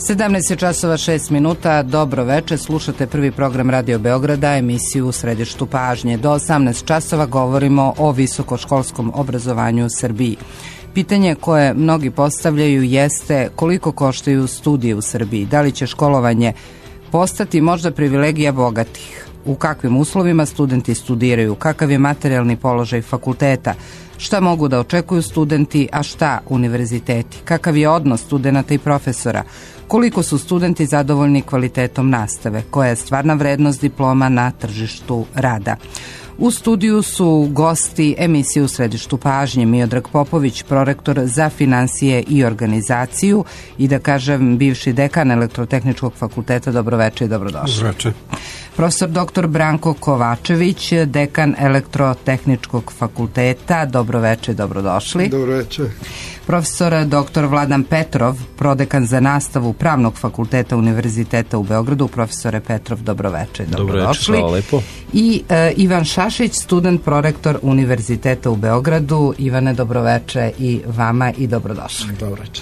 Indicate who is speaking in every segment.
Speaker 1: 17:06. Dobro veče, slušate prvi program Radio Beograda, emisiju U središtu pažnje. Do 18 časova govorimo o visokoškolskom obrazovanju u Srbiji. Pitanje koje mnogi postavljaju jeste koliko koštaju studije u Srbiji, da li će školovanje postati možda privilegija bogatih, u kakvim uslovima studenti studiraju, kakav je materijalni položaj fakulteta, šta mogu da očekuju studenti, a šta univerziteti, kakav je odnos studenata i profesora, koliko su studenti zadovoljni kvalitetom nastave, koja je stvarna vrednost diploma na tržištu rada. U studiju su gosti emisije U središtu pažnje Miodrag Popović, prorektor za finansije i organizaciju i da kažem bivši dekan Elektrotehničkog fakulteta. Dobroveče i dobrodošli.
Speaker 2: Dobroveče.
Speaker 1: Profesor dr. Branko Kovačević, dekan Elektrotehničkog fakulteta. Dobroveče i dobrodošli.
Speaker 2: Dobroveče.
Speaker 1: Profesor dr. Vladan Petrov, prodekan za nastavu Pravnog fakulteta Univerziteta u Beogradu. Profesore Petrov, dobroveče i dobrodošli.
Speaker 3: Dobroveče, hvala lepo.
Speaker 1: I Ivan Šašić, student prorektor Univerziteta u Beogradu. Ivane, dobroveče i vama i dobrodošli.
Speaker 2: Dobroveče.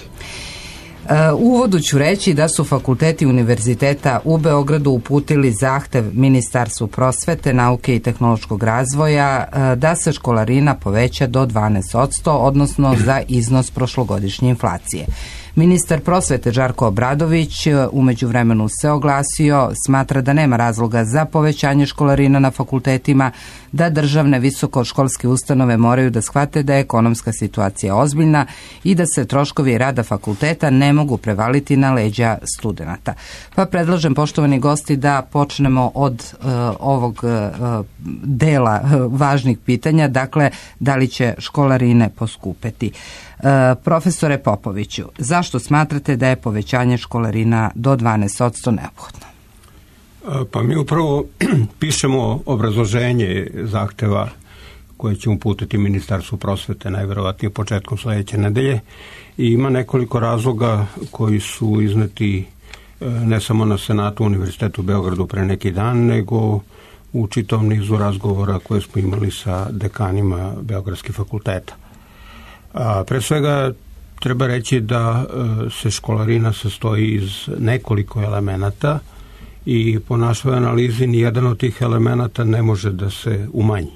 Speaker 1: U uvodu ću reći da su fakulteti Univerziteta u Beogradu uputili zahtev Ministarstvu prosvete, nauke i tehnološkog razvoja da se školarina poveća do 12%, odnosno za iznos prošlogodišnje inflacije. Ministar prosvete Žarko Obradović u međuvremenu se oglasio, smatra da nema razloga za povećanje školarina na fakultetima, da državne visokoškolske ustanove moraju da shvate da je ekonomska situacija ozbiljna i da se troškovi rada fakulteta ne mogu prevaliti na leđa studenata. Pa predlažem, poštovani gosti, da počnemo od ovog dela važnih pitanja, dakle, da li će školarine poskupeti. Profesore Popoviću, zašto smatrate da je povećanje školarina do 12% neophodno?
Speaker 2: Pa mi upravo pišemo obrazloženje zahteva koje ćemo uputiti Ministarstvu prosvete najverovatnije početkom sledeće nedelje i ima nekoliko razloga koji su izneti ne samo na Senatu Univerzitetu u Beogradu pre neki dan, nego u čitavom nizu razgovora koje smo imali sa dekanima beogradskih fakulteta. Pre svega treba reći da se školarina sastoji iz nekoliko elemenata i po našoj analizi nijedan od tih elemenata ne može da se umanji.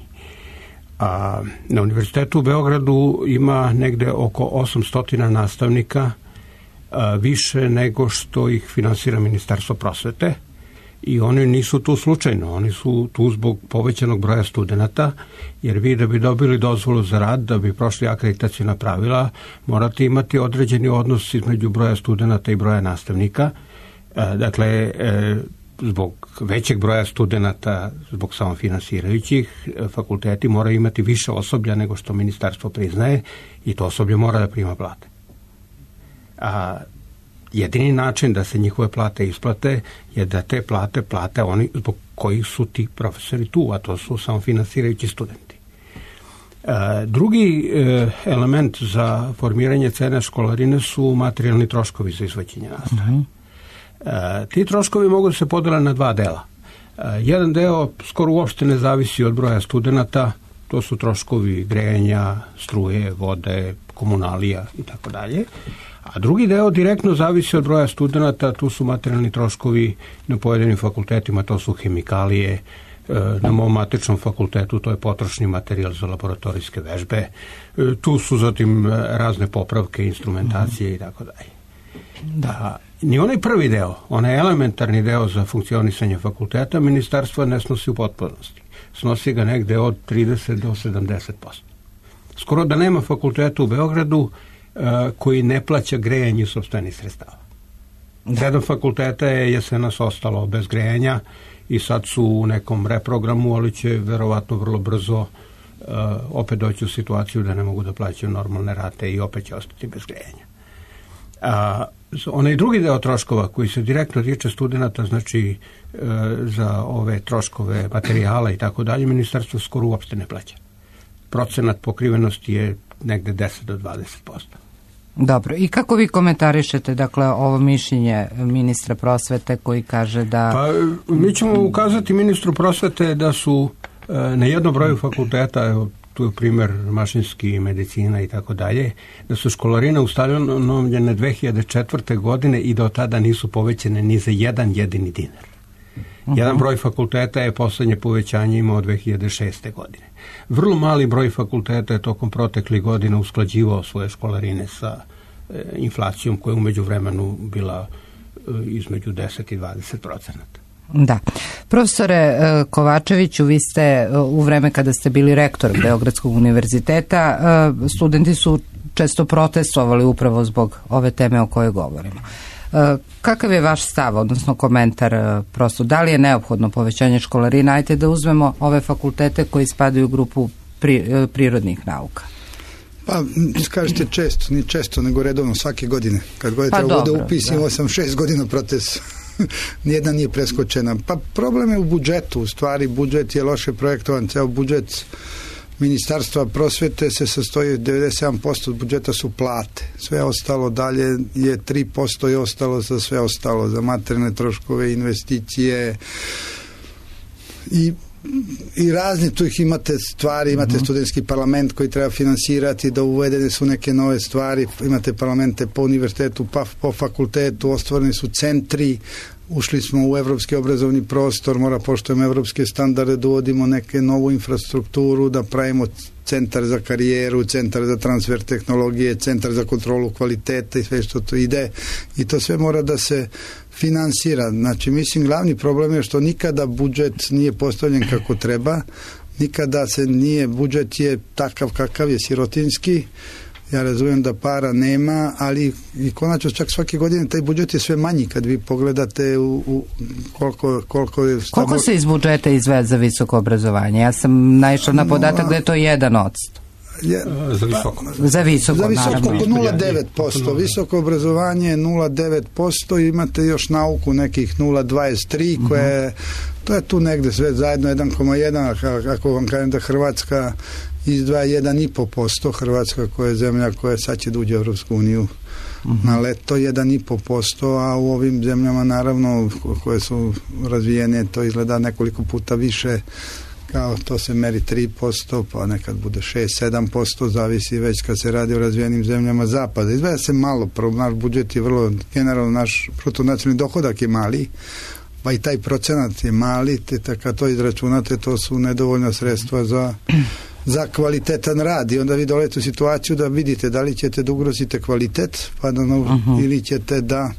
Speaker 2: Na Univerzitetu u Beogradu ima negde oko 800 nastavnika, više nego što ih finansira Ministarstvo prosvete, i oni nisu tu slučajno, oni su tu zbog povećanog broja studenata, jer vi da bi dobili dozvolu za rad, da bi prošli akreditacijna pravila, morate imati određeni odnos između broja studenata i broja nastavnika. Dakle, zbog većeg broja studenata, zbog samofinansirajućih, fakulteti moraju imati više osoblja nego što ministarstvo priznaje i to osoblje mora da prima plate. Jedini način da se njihove plate isplate je da te plate oni zbog kojih su ti profesori tu, a to su samofinansirajući studenti. Drugi element za formiranje cene školarine su materijalni troškovi za izvođenje nastave. Ti troškovi mogu da se podele na dva dela. Jedan deo skoro uopšte ne zavisi od broja studenata, to su troškovi grejanja, struje, vode, komunalija i tako dalje. A drugi deo direktno zavisi od broja studenata, tu su materijalni troškovi na pojedinim fakultetima, to su hemikalije, na mom matičnom fakultetu to je potrošni materijal za laboratorijske vežbe, tu su zatim razne popravke, instrumentacije i tako dalje. Ni onaj prvi deo, onaj elementarni deo za funkcionisanje fakulteta, ministarstvo ne snosi u potpunosti. Snosi ga negde od 30 do 70%. Skoro da nema fakulteta u Beogradu koji ne plaća grejanje sopstvenih sredstava. 7 fakulteta je jesenas ostalo bez grejanja i sad su u nekom reprogramu, ali će verovatno vrlo brzo opet doći u situaciju da ne mogu da plaćaju normalne rate i opet će ostati bez grejanja. Onaj drugi deo troškova koji se direktno tiče studenta, znači za ove troškove materijala i tako dalje, ministarstvo skoro uopšte ne plaća. Procenat pokrivenosti je negde 10 do 20%.
Speaker 1: Dobro, i kako vi komentarišete, dakle, ovo mišljenje ministra prosvete koji kaže da...
Speaker 2: Pa, mi ćemo ukazati ministru prosvete da su na jednom broju fakulteta, tu je primjer mašinski, medicina i tako dalje, da su školarine ustanovljene 2004. godine i do tada nisu povećane ni za jedan jedini dinar. Jedan broj fakulteta je poslednje povećanje imao 2006. godine. Vrlo mali broj fakulteta je tokom proteklih godina usklađivao svoje školarine sa inflacijom koja je u međuvremenu bila između 10 i 20%.
Speaker 1: Da. Profesore Kovačeviću, vi ste u vreme kada ste bili rektor Beogradskog univerziteta, studenti su često protestovali upravo zbog ove teme o kojoj govorimo. Kakav je vaš stav, odnosno komentar, prosto, da li je neophodno povećanje školarina? Ajte da uzmemo ove fakultete koji spadaju u grupu prirodnih nauka.
Speaker 3: Pa, kažete često, ni često, nego redovno, svake godine. Kad god je treba bude upis, imao sam 6 godina protest. Nijedna nije preskočena. Pa problem je u budžetu, u stvari budžet je loše projektovan, ceo budžet Ministarstva prosvete se sastoji 97% budžeta su plate. Sve ostalo dalje je 3% je ostalo za sve ostalo, za materijalne troškove, investicije i razni tu ih imate stvari, imate studentski parlament koji treba finansirati, da uvedene su neke nove stvari, imate parlamente po univerzitetu, pa po fakultetu, ostvoreni su centri, ušli smo u evropski obrazovni prostor, mora poštujemo evropske standarde, da uvodimo neke novu infrastrukturu, da pravimo centar za karijeru, centar za transfer tehnologije, centar za kontrolu kvaliteta i sve što to ide i to sve mora da se finansira. Znači, mislim, glavni problem je što nikada budžet nije postavljen kako treba, nikada se nije, budžet je takav kakav je, sirotinski. Ja razumijem da para nema, ali i konačno čak svake godine taj budžet je sve manji kad vi pogledate koliko je...
Speaker 1: Koliko se iz budžeta izdvaja za visoko obrazovanje? Ja sam naišla na podatak da je to 1%. Za visoko, naravno.
Speaker 3: 0,9%. Visoko obrazovanje je 0,9%, imate još nauku nekih 0,23, koje to je tu negde sve zajedno 1,1, ako vam kažem da Hrvatska izdvaja 1,5%, Hrvatska koja je zemlja koja sad će da uđe u Evropsku uniju na leto 1,5%, a u ovim zemljama naravno koje su razvijene to izgleda nekoliko puta više, kao to se meri 3%, pa nekad bude 6-7%, zavisi već kad se radi o razvijenim zemljama zapada. Izvaja se malo, naš budžet je vrlo, generalno naš brutonacionalni dohodak je mali, pa i taj procenat je mali, te kad to izračunate, to su nedovoljna sredstva za kvalitetan rad i onda vi dolete u situaciju da vidite da li ćete da ugrozite kvalitet ili ćete da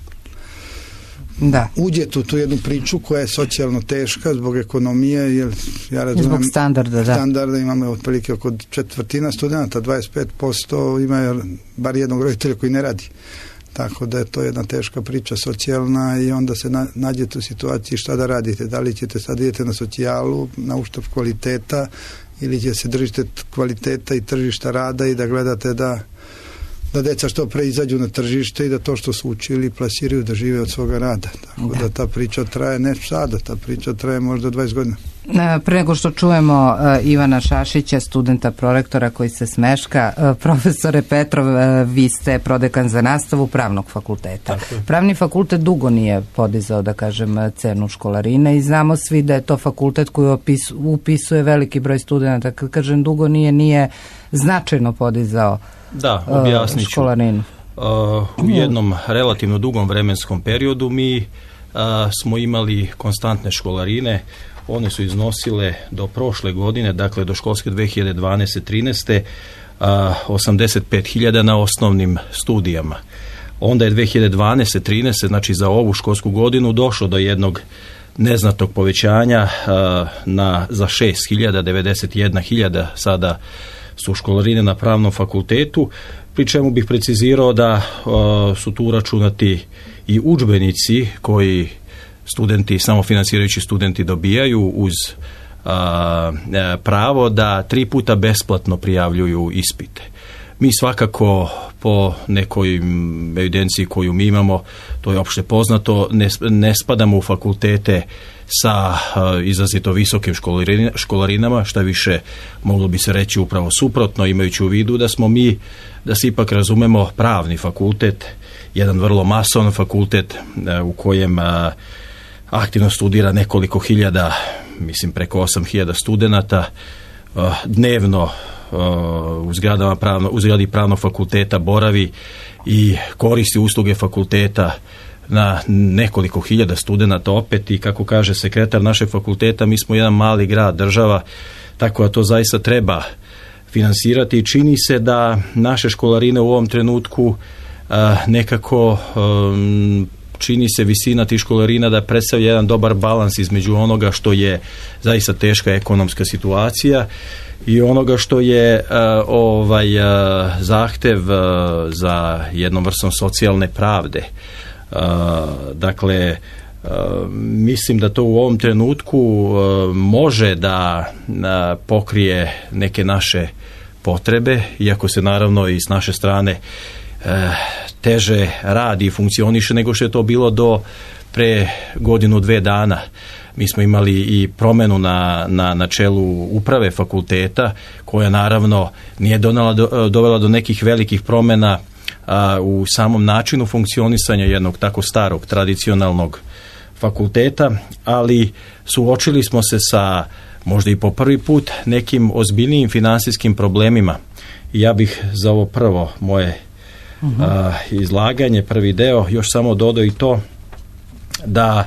Speaker 3: uđete u tu jednu priču koja je socijalno teška zbog ekonomije, jer ja razumijem,
Speaker 1: zbog standarda
Speaker 3: imamo otprilike oko 1/4 studenta, 25% imaju bar jednog roditelja koji ne radi. Tako da je to jedna teška priča socijalna i onda se nađete u situaciji šta da radite. Da li ćete sad idete na socijalu, na uštrb kvaliteta ili će se držite kvaliteta i tržišta rada i da gledate da deca što pre izađu na tržište i da to što su učili plasiraju da žive od svoga rada. Tako da ta priča traje ne sada, ta priča traje možda 20 godina.
Speaker 1: Pre nego što čujemo Ivana Šašića, studenta prorektora koji se smeška, profesore Petrov, vi ste prodekan za nastavu Pravnog fakulteta. Pravni fakultet dugo nije podizao, da kažem, cenu školarine i znamo svi da je to fakultet koji upisuje veliki broj studenta. Kad kažem dugo nije značajno podizao školarinu.
Speaker 4: U jednom relativno dugom vremenskom periodu mi smo imali konstantne školarine. One su iznosile do prošle godine, dakle do školske 2012-13, 85.000 na osnovnim studijama. Onda je 2012-13, znači za ovu školsku godinu, došlo do jednog neznatnog povećanja za 6.000, 91.000 sada su školarine na Pravnom fakultetu, pri čemu bih precizirao da su tu uračunati i udžbenici koji studenti, samofinansirajući studenti dobijaju uz pravo da 3 puta besplatno prijavljuju ispite. Mi svakako po nekoj evidenciji koju mi imamo, to je opšte poznato, ne spadamo u fakultete sa izrazito visokim školarinama, šta više moglo bi se reći upravo suprotno, imajući u vidu da smo mi, da se ipak razumemo, Pravni fakultet, jedan vrlo masovan fakultet u kojem aktivno studira nekoliko hiljada, mislim preko 8.000 studenata, dnevno u zgradi pravnog fakulteta boravi i koristi usluge fakulteta na nekoliko hiljada studenata opet, i kako kaže sekretar našeg fakulteta, mi smo jedan mali grad, država, tako da to zaista treba finansirati, i čini se da naše školarine u ovom trenutku nekako čini se visina tih školarina da predstavlja jedan dobar balans između onoga što je zaista teška ekonomska situacija i onoga što je zahtev za jednom vrstom socijalne pravde. Dakle, mislim da to u ovom trenutku može da pokrije neke naše potrebe, iako se naravno i s naše strane teže radi i funkcioniše nego što je to bilo do pre godinu, 2 dana. Mi smo imali i promenu na čelu uprave fakulteta, koja naravno nije dovela do nekih velikih promjena u samom načinu funkcionisanja jednog tako starog tradicionalnog fakulteta, ali suočili smo se sa, možda i po prvi put, nekim ozbiljnijim financijskim problemima. I ja bih za ovo prvo moje izlaganje, prvi deo, još samo dodao i to da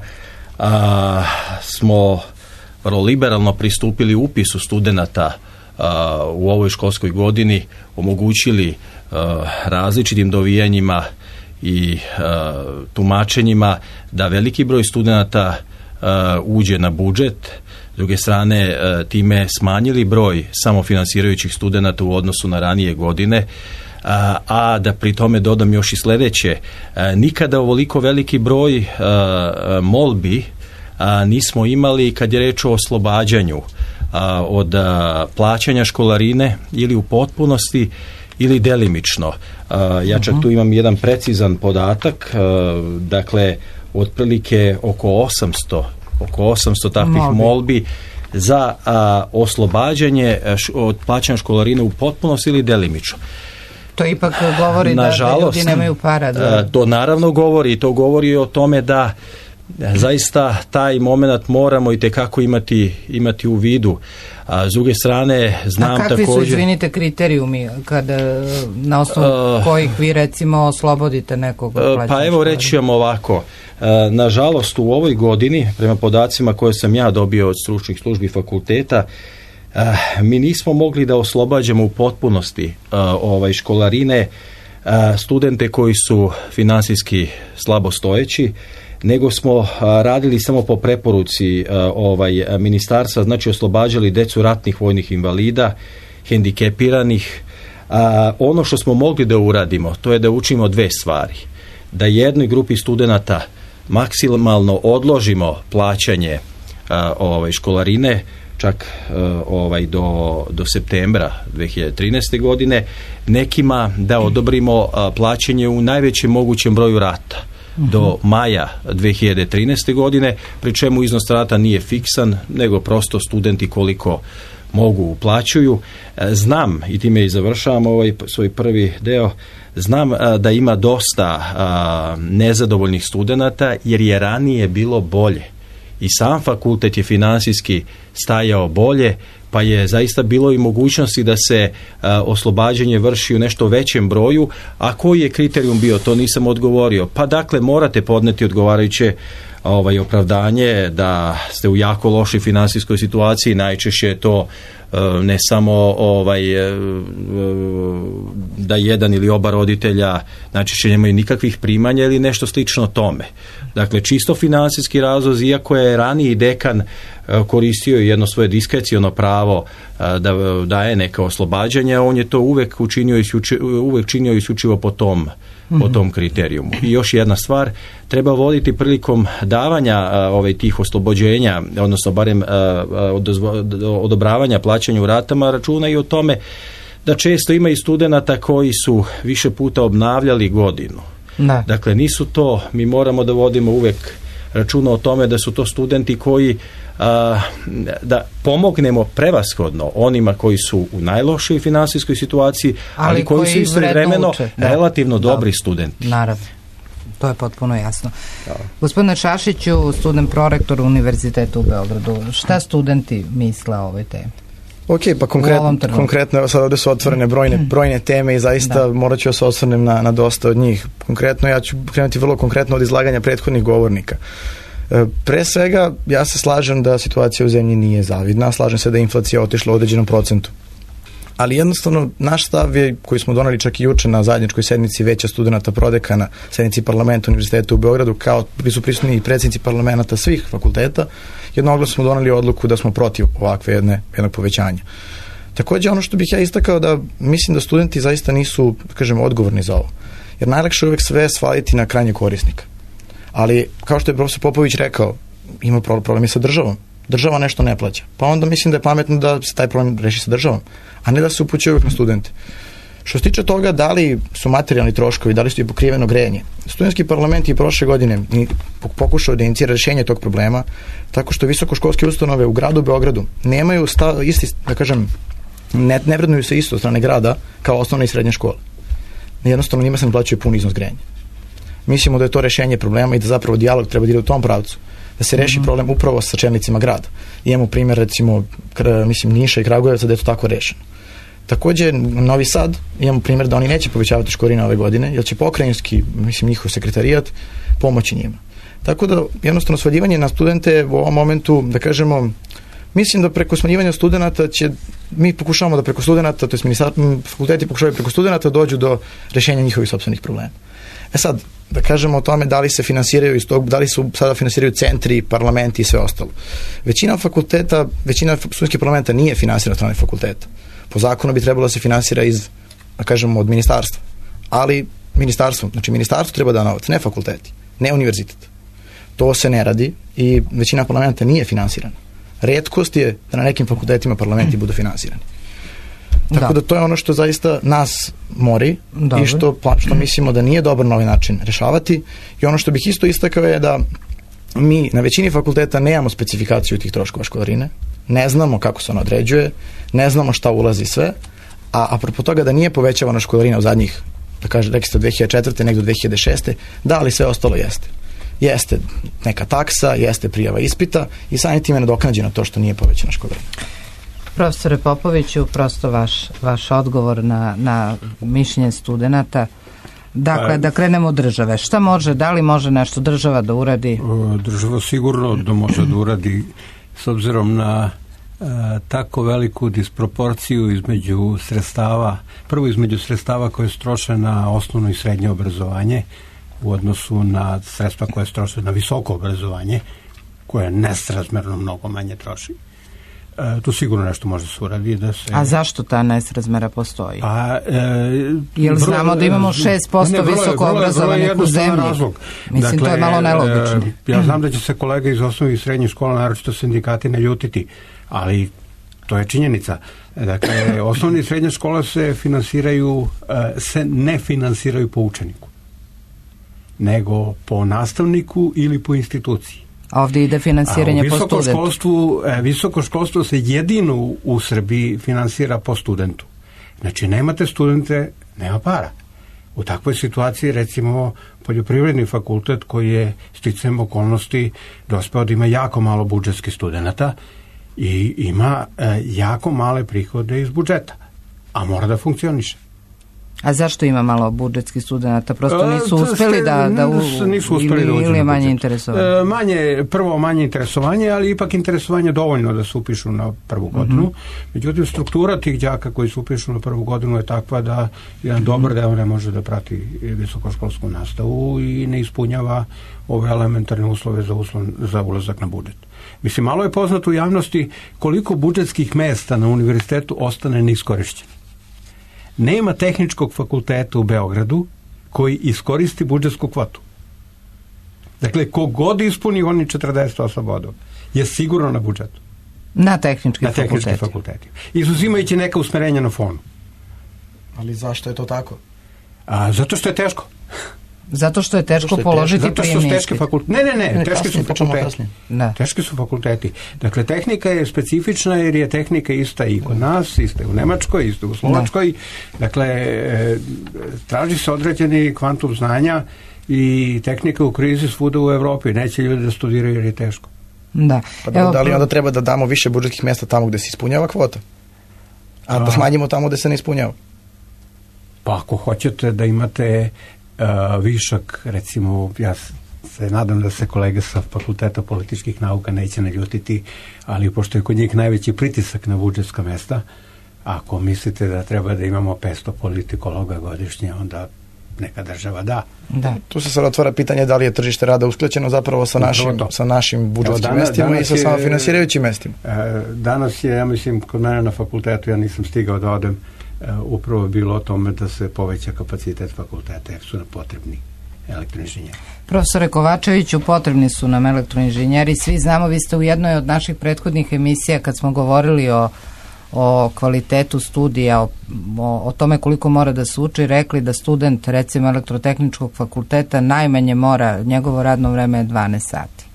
Speaker 4: smo vrlo liberalno pristupili upisu studenata u ovoj školskoj godini, omogućili različitim dovijanjima i tumačenjima da veliki broj studenata uđe na budžet. S druge strane, time smanjili broj samofinansirajućih studenata u odnosu na ranije godine, a da pri tome dodam još i sljedeće: nikada ovoliko veliki broj molbi nismo imali kad je reč o oslobađanju od plaćanja školarine, ili u potpunosti ili delimično. Ja čak tu imam jedan precizan podatak, dakle otprilike oko 800 takvih molbi za oslobađanje od plaćanja školarine u potpunosti ili delimično.
Speaker 1: To ipak govori da ljudi nemaju para.
Speaker 4: To naravno govori, i to govori o tome da zaista taj moment moramo i tekako imati u vidu. A s druge strane, znam također... A kakvi su,
Speaker 1: izvinite, kriterijumi na osnovu kojih vi recimo oslobodite nekog plaćanja?
Speaker 4: Pa evo, reći vam ovako. Nažalost, u ovoj godini, prema podacima koje sam ja dobio od stručnih službi fakulteta, mi nismo mogli da oslobađamo u potpunosti školarine studente koji su finansijski slabostojeći, nego smo radili samo po preporuci ministarstva, znači oslobađali decu ratnih vojnih invalida, hendikepiranih. Ono što smo mogli da uradimo, to je da učimo 2 stvari. Da jednoj grupi studenata maksimalno odložimo plaćanje školarine, čak do septembra 2013. godine, nekima da odobrimo plaćanje u najvećem mogućem broju rata do maja 2013. godine, pri čemu iznos rata nije fiksan, nego prosto studenti koliko mogu uplaćuju. Znam, i time i završavam svoj prvi deo, znam da ima dosta nezadovoljnih studenata, jer je ranije bilo bolje. I sam fakultet je finansijski stajao bolje, pa je zaista bilo i mogućnosti da se oslobađanje vrši u nešto većem broju. A koji je kriterijum bio, to nisam odgovorio. Pa dakle, morate podneti odgovarajuće opravdanje da ste u jako lošoj finansijskoj situaciji. Najčešće je to ne samo da jedan ili oba roditelja najčešće nemaju nikakvih primanja ili nešto slično tome. Dakle, čisto financijski razlozi, iako je raniji dekan koristio jedno svoje diskreciono pravo da daje neka oslobađanja, on je to uvek činio isključivo po tom kriterijumu. I još jedna stvar, treba voditi prilikom davanja tih oslobođenja, odnosno barem odobravanja plaćanja u ratama, računa i o tome da često ima i studenata koji su više puta obnavljali godinu. Da. Dakle, nisu to, mi moramo da vodimo uvek računa o tome da su to studenti koji da pomognemo prevashodno onima koji su u najlošoj finansijskoj situaciji, ali koji su istovremeno relativno dobri studenti.
Speaker 1: Naravno. To je potpuno jasno. Gospodine Šašiću, student prorektor Univerziteta u Beogradu, šta studenti misle o ovoj temi?
Speaker 5: Ok, pa konkretno, evo sad ovde su otvorene brojne teme i zaista morat ću se osvrnem na dosta od njih. Konkretno, ja ću krenuti vrlo konkretno od izlaganja prethodnih govornika. Pre svega, ja se slažem da situacija u zemlji nije zavidna, slažem se da je inflacija otišla u određenom procentu. Ali jednostavno, naš stav je, koji smo donali čak i juče na zajedničkoj sednici Veća studenta prodekana, sednici parlamenta Univerziteta u Beogradu, kao su prisutni i predsjednici parlamenta svih fakulteta, jednoglasno smo donali odluku da smo protiv ovakve jednog povećanja. Takođe, ono što bih ja istakao da mislim da studenti zaista nisu, kažem, odgovorni za ovo. Jer najlakše je uvek sve svaliti na krajnje korisnika. Ali, kao što je profesor Popović rekao, ima problem i sa državom. Država nešto ne plaća. Pa onda mislim da je pametno da se taj problem reši sa državom, a ne da se upućuje uvek na studente. Što se tiče toga da li su materijalni troškovi, da li su i pokriveno grejanje, studentski parlament je prošle godine pokušao da inicira rešenje tog problema tako što visokoškolske ustanove u gradu Beogradu nemaju isti, da kažem, ne vrednuju se isto od strane grada kao osnovne i srednje škole. Jednostavno njima se ne plaćaju pun iznos grejanja. Mislimo da je to rešenje problema i da zapravo dijalog treba da ide u tom pravcu. Da se reši problem upravo sa čelnicima grada. Imamo primjer, recimo, Niša i Kragujevca da je to tako rešeno. Takođe, Novi Sad, imamo primjer da oni neće povećavati školarine ove godine, jer će pokrajinski, njihov sekretarijat pomoći njima. Tako da, jednostavno, svaljivanje na studente u ovom momentu, da kažemo, mislim da preko smanjivanja studenta mi pokušavamo da preko studenta, to je fakulteti pokušavaju preko studenta dođu do rešenja njihovih sopstvenih problema. Sad, da kažemo o tome da li se finansiraju iz tog, da li su sada finansiraju centri, parlamenti i sve ostalo. Većina studentskih parlamenta nije finansirana od strane fakulteta. Po zakonu bi trebalo da se finansira iz, da kažemo, od ministarstva. Ali ministarstvo treba da novac, ne fakulteti, ne univerzitet. To se ne radi i većina parlamenta nije finansirana. Retkost je da na nekim fakultetima parlamenti budu finansirani. Tako da to je ono što zaista nas mori i što mislimo da nije dobro na ovaj način rešavati. I ono što bih isto istakao je da mi na većini fakulteta nemamo specifikaciju tih troškova školarine, ne znamo kako se ona određuje, ne znamo šta ulazi sve, a apropo toga da nije povećavana školarina u zadnjih, da kažem, rekli ste od 2004. nek do 2006. Da, ali sve ostalo jeste. Jeste neka taksa, jeste prijava ispita i samim time nadoknađeno to što nije povećana školarina.
Speaker 1: Profesore Popoviću, prosto vaš odgovor na mišljenje studenta. Dakle, da krenemo od države. Šta može, da li može nešto država da uradi?
Speaker 2: Država sigurno da može da uradi s obzirom na tako veliku disproporciju između sredstava, prvo između sredstava koje se troše na osnovno i srednje obrazovanje u odnosu na sredstva koje se troše na visoko obrazovanje, koje nesrazmerno mnogo manje troši. Tu sigurno nešto može se uraditi da se...
Speaker 1: A zašto ta nesrazmera postoji? Jer znamo da imamo 6% visoko obrazovanih u zemlji. Mislim, to je malo nelogično.
Speaker 2: Ja znam da će se kolege iz osnovnih i srednjih škola, naročito sindikati, naljutiti, ali to je činjenica. Dakle, osnovne i srednje škole se ne finansiraju po učeniku, nego po nastavniku ili po instituciji.
Speaker 1: A ovdje ide finansiranje po studentu.
Speaker 2: Visoko školstvo se jedino u Srbiji finansira po studentu. Znači, nemate studente, nema para. U takvoj situaciji, recimo, poljoprivredni fakultet koji je sticajem okolnosti dospeo da ima jako malo budžetskih studenata i ima jako male prihode iz budžeta, a mora da funkcioniše.
Speaker 1: A zašto ima malo budžetskih studenta? Prosto nisu uspeli da ili je manje interesovanje? Prvo manje interesovanje, ali ipak interesovanje dovoljno da se upišu na prvu godinu. Međutim, struktura tih đaka koji se upišu na prvu godinu je takva da jedan dobar deo ne može da prati visokoškolsku nastavu i ne ispunjava ove elementarne uslove za ulazak na budžet. Mislim, malo je poznato u javnosti koliko budžetskih mesta na univerzitetu ostane neiskorišćeno. Nema tehničkog fakulteta u Beogradu koji iskoristi budžetsku kvotu. Dakle, kogod ispuni oni 48 bodova je sigurno na budžetu. Na tehnički
Speaker 2: fakulteti. Izuzimajući neka usmerenja na fonu.
Speaker 5: Ali zašto je to tako?
Speaker 2: Zato što je teško.
Speaker 1: Zato što je teško položiti prijemni ispit.
Speaker 2: Ne, teški su fakulteti. Teški su fakulteti. Dakle, tehnika je specifična jer je tehnika ista i kod nas, ista u Nemačkoj, ista u Slovačkoj. Dakle, traži se određeni kvantum znanja i tehnika u krizi svuda u Evropi. Neće ljudi da studiraju jer je teško.
Speaker 1: Da.
Speaker 5: Da li onda treba da damo više budžetskih mjesta tamo gde se ispunjava kvota? a da smanjimo tamo gde se ne ispunjava.
Speaker 2: Pa ako hoćete da imate višak, recimo, ja se nadam da se kolege sa Fakulteta političkih nauka neće naljutiti, ali pošto je kod njih najveći pritisak na budžetska mesta, ako mislite da treba da imamo 500 politikologa godišnje, onda neka država da.
Speaker 5: Tu se sad otvara pitanje da li je tržište rada usklađeno zapravo sa našim budžetskim mestima i sa samofinansirajućim mestima.
Speaker 2: Danas je, ja mislim, kod mene na fakultetu, ja nisam stigao da odem, upravo bilo o tome da se poveća kapacitet fakulteta, jer su nam potrebni elektroinženjeri.
Speaker 1: Profesore Kovačeviću, potrebni su nam elektroinženjeri. Svi znamo, vi ste u jednoj od naših prethodnih emisija, kad smo govorili o kvalitetu studija, o tome koliko mora da se uči, rekli da student, recimo, elektrotehničkog fakulteta najmanje mora, njegovo radno vreme je 12 sati.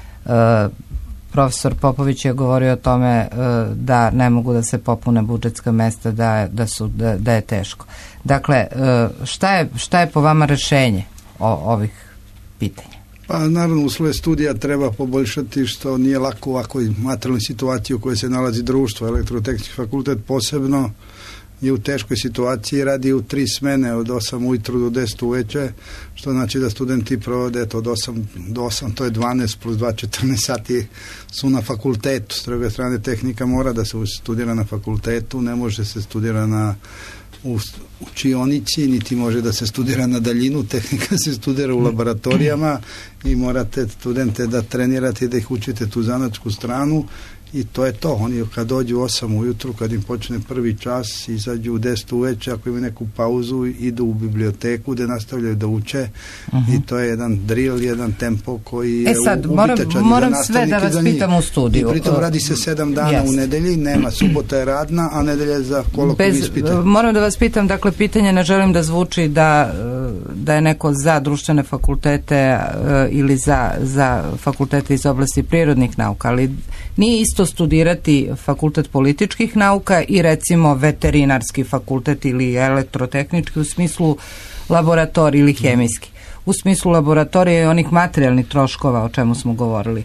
Speaker 1: Profesor Popović je govorio o tome da ne mogu da se popune budžetska mesta, da je teško. Dakle, šta je po vama rešenje ovih pitanja?
Speaker 3: Pa naravno, uslove studija treba poboljšati, što nije lako u ovakvoj materijalnoj situaciji u kojoj se nalazi društvo. Elektrotehnički fakultet posebno je u teškoj situaciji, radi u 3 smene od 8 ujutru do 10 uveče, što znači da studenti provode od 8 do 8, to je 12 plus 2, 14 sati su na fakultetu. S druge strane, tehnika mora da se studira na fakultetu, ne može se studira u učionici, niti može da se studira na daljinu, tehnika se studira u laboratorijama i morate studente da trenirate i da ih učite tu zanatsku stranu i to je to. Oni kad dođu 8 ujutru, kad im počne prvi čas, izađu u 10 uveče, ako imaju neku pauzu, idu u biblioteku gde nastavljaju da uče i to je jedan drill, jedan tempo koji je ubitečan.
Speaker 1: Moram sve da vas pitam u studiju.
Speaker 3: I pritom radi se 7 dana u nedelji, nema, subota je radna, a nedelja je za kolokvijum ispita.
Speaker 1: Moram da vas pitam, dakle, pitanje ne želim da zvuči da je neko za društvene fakultete ili za fakultete iz oblasti prirodnih nauka, ali nije isto studirati fakultet političkih nauka i recimo veterinarski fakultet ili elektrotehnički u smislu laboratorija ili hemijski. U smislu laboratorije i onih materijalnih troškova o čemu smo govorili.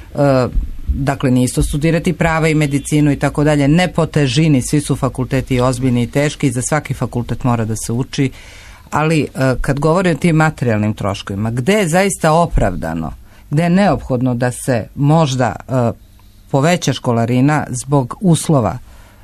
Speaker 1: Dakle, nije isto studirati prava i medicinu i tako dalje. Ne po težini, svi su fakulteti ozbiljni i teški i za svaki fakultet mora da se uči, ali kad govorim o tim materijalnim troškovima, gde je zaista opravdano, gde je neophodno da se možda poveća školarina zbog uslova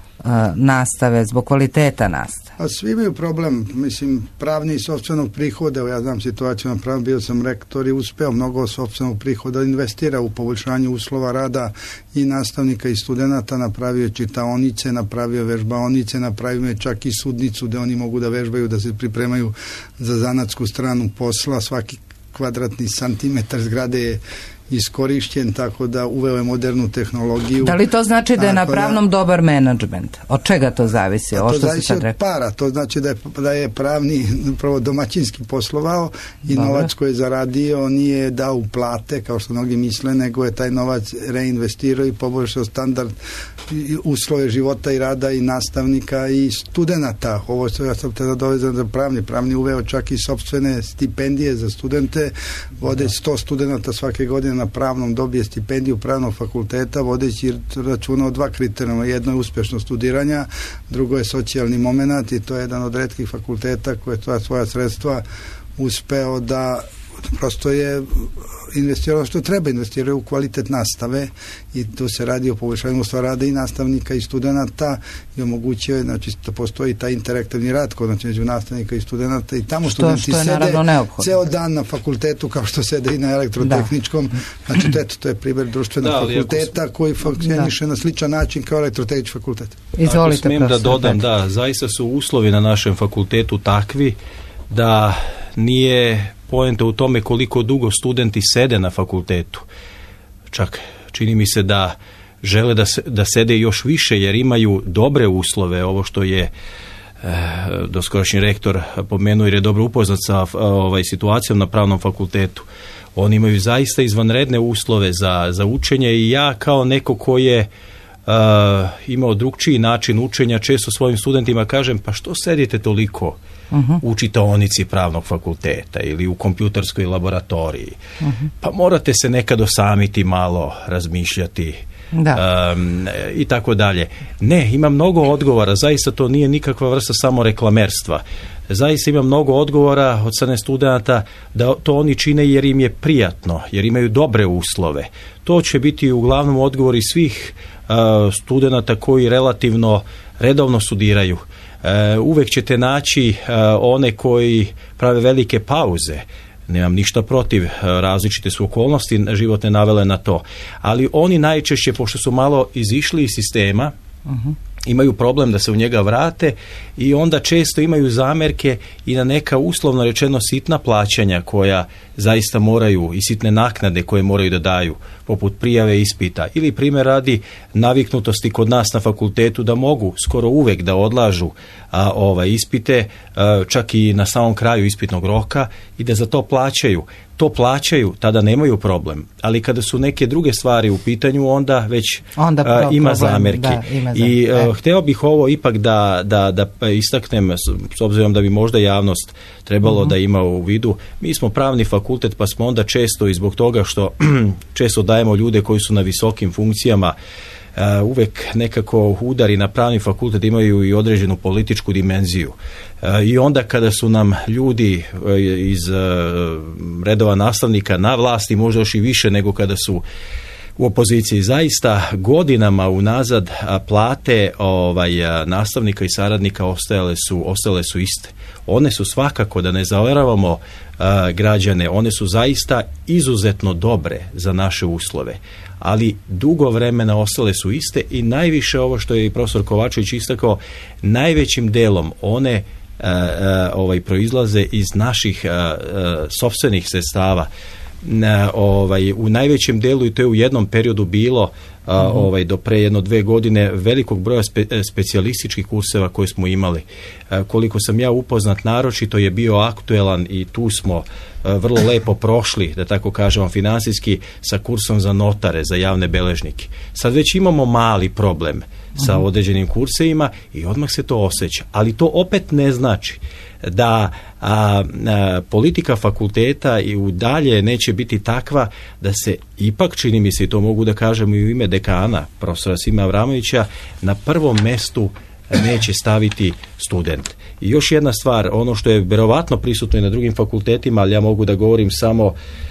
Speaker 1: nastave, zbog kvaliteta nastave?
Speaker 3: A svi imaju problem, mislim, pravni i sopstvenog prihoda. Ja znam situaciju na pravom, bio sam rektor i uspeo mnogo sopstvenog prihoda, investira u poboljšanje uslova rada i nastavnika i studenta, napravio je čitaonice, napravio vežbaonice, napravio je čak i sudnicu gde oni mogu da vežbaju, da se pripremaju za zanatsku stranu posla. Svaki kvadratni santimetar zgrade je iskorišćen, tako da uveo je modernu tehnologiju.
Speaker 1: Da li to znači da je na pravnom dobar menadžment? Od čega to zavisi?
Speaker 3: To zavisi od para. To znači da je pravni prvo domaćinski poslovao i novac koji je zaradio nije dao u plate, kao što mnogi misle, nego je taj novac reinvestirao i poboljšao standard, uslove života i rada i nastavnika i studenata. Ovo što ja sam tada dovezan za pravni uveo čak i sopstvene stipendije za studente, vode 100 studenta svake godine na pravnom dobije stipendiju pravnog fakulteta, vodeći računa o 2 kriterijuma. Jedno je uspješno studiranja, drugo je socijalni moment i to je jedan od retkih fakulteta koji je svoja sredstva uspeo da prosto je investirao što treba, investirao u kvalitet nastave i tu se radi o poboljšanju uslova rada i nastavnika i studenta i omogućio je, znači, da postoji taj interaktivni rad među nastavnika i studenta i tamo studenti sede ceo dan na fakultetu kao što sede i na elektrotehničkom. Znači, to je primjer društvenog fakulteta koji funkcioniše na sličan način kao elektrotehnički fakultet.
Speaker 1: Izvolite,
Speaker 4: ako smijem da dodam, zaista su uslovi na našem fakultetu takvi da nije poenta u tome koliko dugo studenti sede na fakultetu. Čak čini mi se da žele da sede još više jer imaju dobre uslove. Ovo što je doskorašnji rektor pomenuo jer je dobro upoznat sa situacijom na pravnom fakultetu. Oni imaju zaista izvanredne uslove za učenje i ja kao neko ko je imao drugčiji način učenja, često svojim studentima kažem, pa što sedite toliko u čitaonici pravnog fakulteta ili u kompjuterskoj laboratoriji? Pa morate se nekad osamiti malo, razmišljati. i tako dalje. Ne, ima mnogo odgovora, zaista to nije nikakva vrsta samo reklamerstva. Zaista ima mnogo odgovora od strane studenata da to oni čine jer im je prijatno, jer imaju dobre uslove. To će biti uglavnom odgovori svih studenata koji relativno redovno studiraju. Uvek ćete naći one koji prave velike pauze. Nemam ništa protiv, različite su okolnosti životne navele na to. Ali oni najčešće, pošto su malo izišli iz sistema, imaju problem da se u njega vrate i onda često imaju zamerke i na neka uslovno rečeno sitna plaćanja koja zaista moraju i sitne naknade koje moraju da daju, poput prijave ispita ili primjer radi naviknutosti kod nas na fakultetu da mogu skoro uvek da odlažu ispite, čak i na samom kraju ispitnog roka i da za to plaćaju. To plaćaju, tada nemaju problem, ali kada su neke druge stvari u pitanju, onda već ima zamerki. I hteo bih ovo ipak da istaknem, s obzirom da bi možda javnost trebalo da ima u vidu. Mi smo pravni fakultet, pa smo onda često i zbog toga što često dajemo ljude koji su na visokim funkcijama, uvek nekako udari na pravni fakultet imaju i određenu političku dimenziju. I onda kada su nam ljudi iz redova nastavnika na vlasti, možda još i više nego kada su u opoziciji, zaista godinama unazad plate nastavnika i saradnika ostale su iste. One su svakako, da ne zavaravamo građane, one su zaista izuzetno dobre za naše uslove, ali dugo vremena ostale su iste i najviše ovo što je i profesor Kovačević istakao, najvećim delom one proizlaze iz naših sopstvenih sredstava. U najvećem delu, i to je u jednom periodu bilo do pre 1-2 godine, velikog broja specijalističkih kurseva koje smo imali. Koliko sam ja upoznat, naročito je bio aktuelan i tu smo vrlo lepo prošli, da tako kažemo, finansijski sa kursom za notare, za javne beležnike. Sad već imamo mali problem sa određenim kursevima i odmah se to osjeća. Ali to opet ne znači da politika fakulteta i u dalje neće biti takva da se ipak, čini mi se, i to mogu da kažem i u ime dekana, profesora Sime Avramovića, na prvom mestu neće staviti student. I još jedna stvar, ono što je verovatno prisutno i na drugim fakultetima, ali ja mogu da govorim samo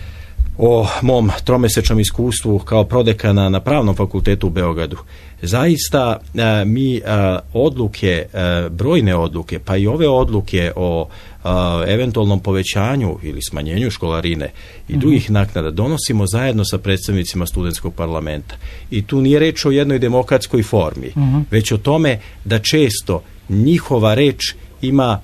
Speaker 4: o mom tromesečnom iskustvu kao prodekana na Pravnom fakultetu u Beogradu. Zaista mi odluke, brojne odluke, pa i ove odluke o eventualnom povećanju ili smanjenju školarine i drugih naknada donosimo zajedno sa predstavnicima studentskog parlamenta. I tu nije reč o jednoj demokratskoj formi, već o tome da često njihova reč ima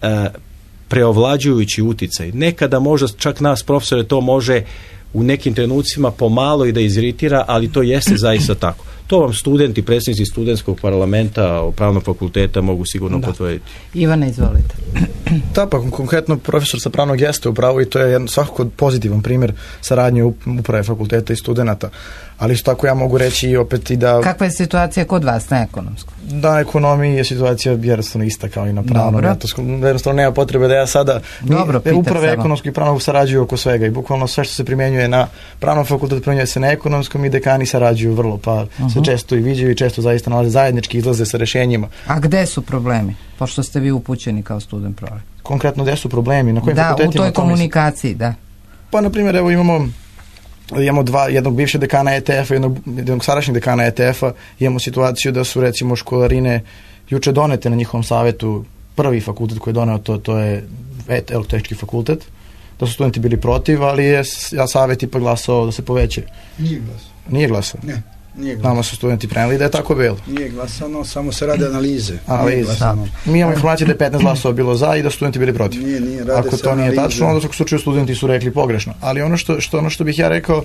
Speaker 4: preovlađujući uticaj. Nekada možda čak nas profesore to može u nekim trenucima pomalo i da izritira, ali to jeste zaista tako. To vam studenti, predsjednici studentskog parlamenta, Pravnog fakulteta mogu sigurno potvrditi.
Speaker 1: Ivana, izvolite.
Speaker 5: Da, pa konkretno profesor sa pravnog jeste upravo i to je svakako pozitivan primjer saradnje uprave fakulteta i studenata. Ali isto tako ja mogu reći i opet i da... Kakva
Speaker 1: je situacija kod vas na ekonomskom?
Speaker 5: Da, na ekonomiji je situacija jednostavno ista kao i na pravnom. Jednostavno nema potrebe da ja sada... Uprave ekonomskog i pravnog sarađuju oko svega i bukvalno sve što se primjenjuje na Pravnom fakultetu primjenjuje se na ekonomskom i dekani sarađuju vrlo, pa se često i viđaju i često zaista nalaze zajednički, izlaze sa rešenjima.
Speaker 1: A gde su problemi? Pošto ste vi upućeni kao student prave.
Speaker 5: Konkretno gde su problemi? Na kojim fakultetima?
Speaker 1: Da, u toj komunikaciji, da.
Speaker 5: Pa, na primjer, evo imamo jednog bivšeg dekana ETF-a i jednog sadašnjeg dekana ETF-a, imamo situaciju da su recimo školarine juče donete na njihovom savetu. Prvi fakultet koji je doneo to je Elektrotehnički fakultet, da su studenti bili protiv, ali je savet ipak glasao da se poveće. Nije glasao?
Speaker 3: Ne. Nije glasano.
Speaker 5: Nama su studenti preneli da je tako bilo.
Speaker 3: Nije glasano, samo se rade analize.
Speaker 5: Mi imamo informacije da je 15 glasova bilo za i da su studenti bili protiv.
Speaker 3: Nije, rade
Speaker 5: ako to nije tačno, onda u slučaju studenti su rekli pogrešno. Ali ono što bih ja rekao,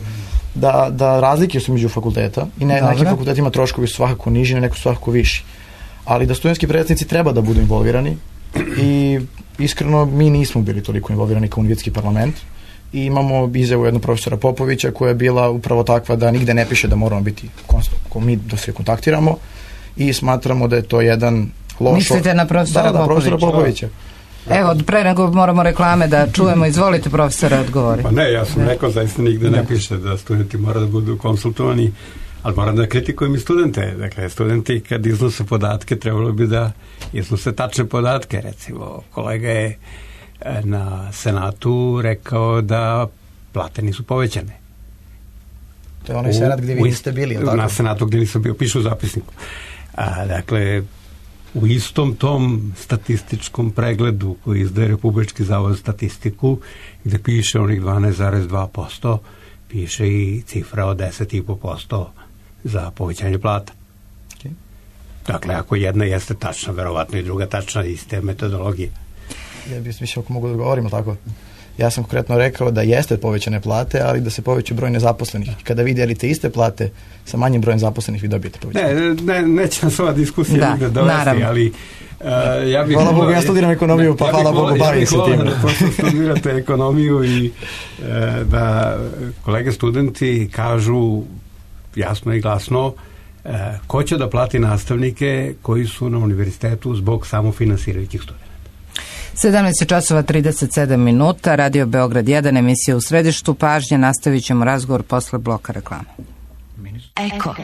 Speaker 5: da razlike su među fakulteta i nekim fakultetima troškovi su svakako niži, neko su svakako viši. Ali da studentski predstavnici treba da budu involvirani i iskreno mi nismo bili toliko involvirani kao univerzitetski parlament. I imamo izjavu jednog profesora Popovića koja je bila upravo takva da nigde ne piše da moramo biti mi da se kontaktiramo i smatramo da je to jedan loš...
Speaker 1: Mislite na profesora
Speaker 5: Popovića?
Speaker 1: Evo, pre nego moramo reklame da čujemo, izvolite profesore, odgovori.
Speaker 2: Pa ne, ja sam rekao zaista nigde ne piše da studenti moraju da budu konsultovani, Ali moram da kritikujem i studente. Dakle, studenti kad iznose podatke trebalo bi da iznose tačne podatke. Recimo, kolega je na Senatu rekao da plate nisu povećane.
Speaker 5: To je onaj senat gdje vi niste bili.
Speaker 2: Na Senatu gdje nisam bio, pišu u zapisniku. Dakle, u istom tom statističkom pregledu koji izdaje Republički zavod za statistiku, gdje piše onih 12,2%, piše i cifra od 10,5% za povećanje plata. Okay. Dakle, ako jedna jeste tačna, verovatno i druga tačna, iste metodologije.
Speaker 5: Ja bih više ako mogu da govorimo tako. Ja sam konkretno rekao da jeste povećane plate, ali da se poveća broj nezaposlenih. Kada vi delite iste plate sa manjim brojem zaposlenih, vi dobijete povećanje.
Speaker 2: Neće nas ova diskusija nigde dovesti, ali ja bih...
Speaker 5: Hvala Bogu, ja studiram ekonomiju, pa hvala Bogu, bavim se tim.
Speaker 2: Pošto studirate ekonomiju i da kolege studenti kažu jasno i glasno ko će da plati nastavnike koji su na univerzitetu zbog samofinansirajućih studenta.
Speaker 1: 17:37, Radio Beograd 1, emisija u središtu pažnje. Nastavit ćemo razgovor posle bloka reklama.
Speaker 6: Eko.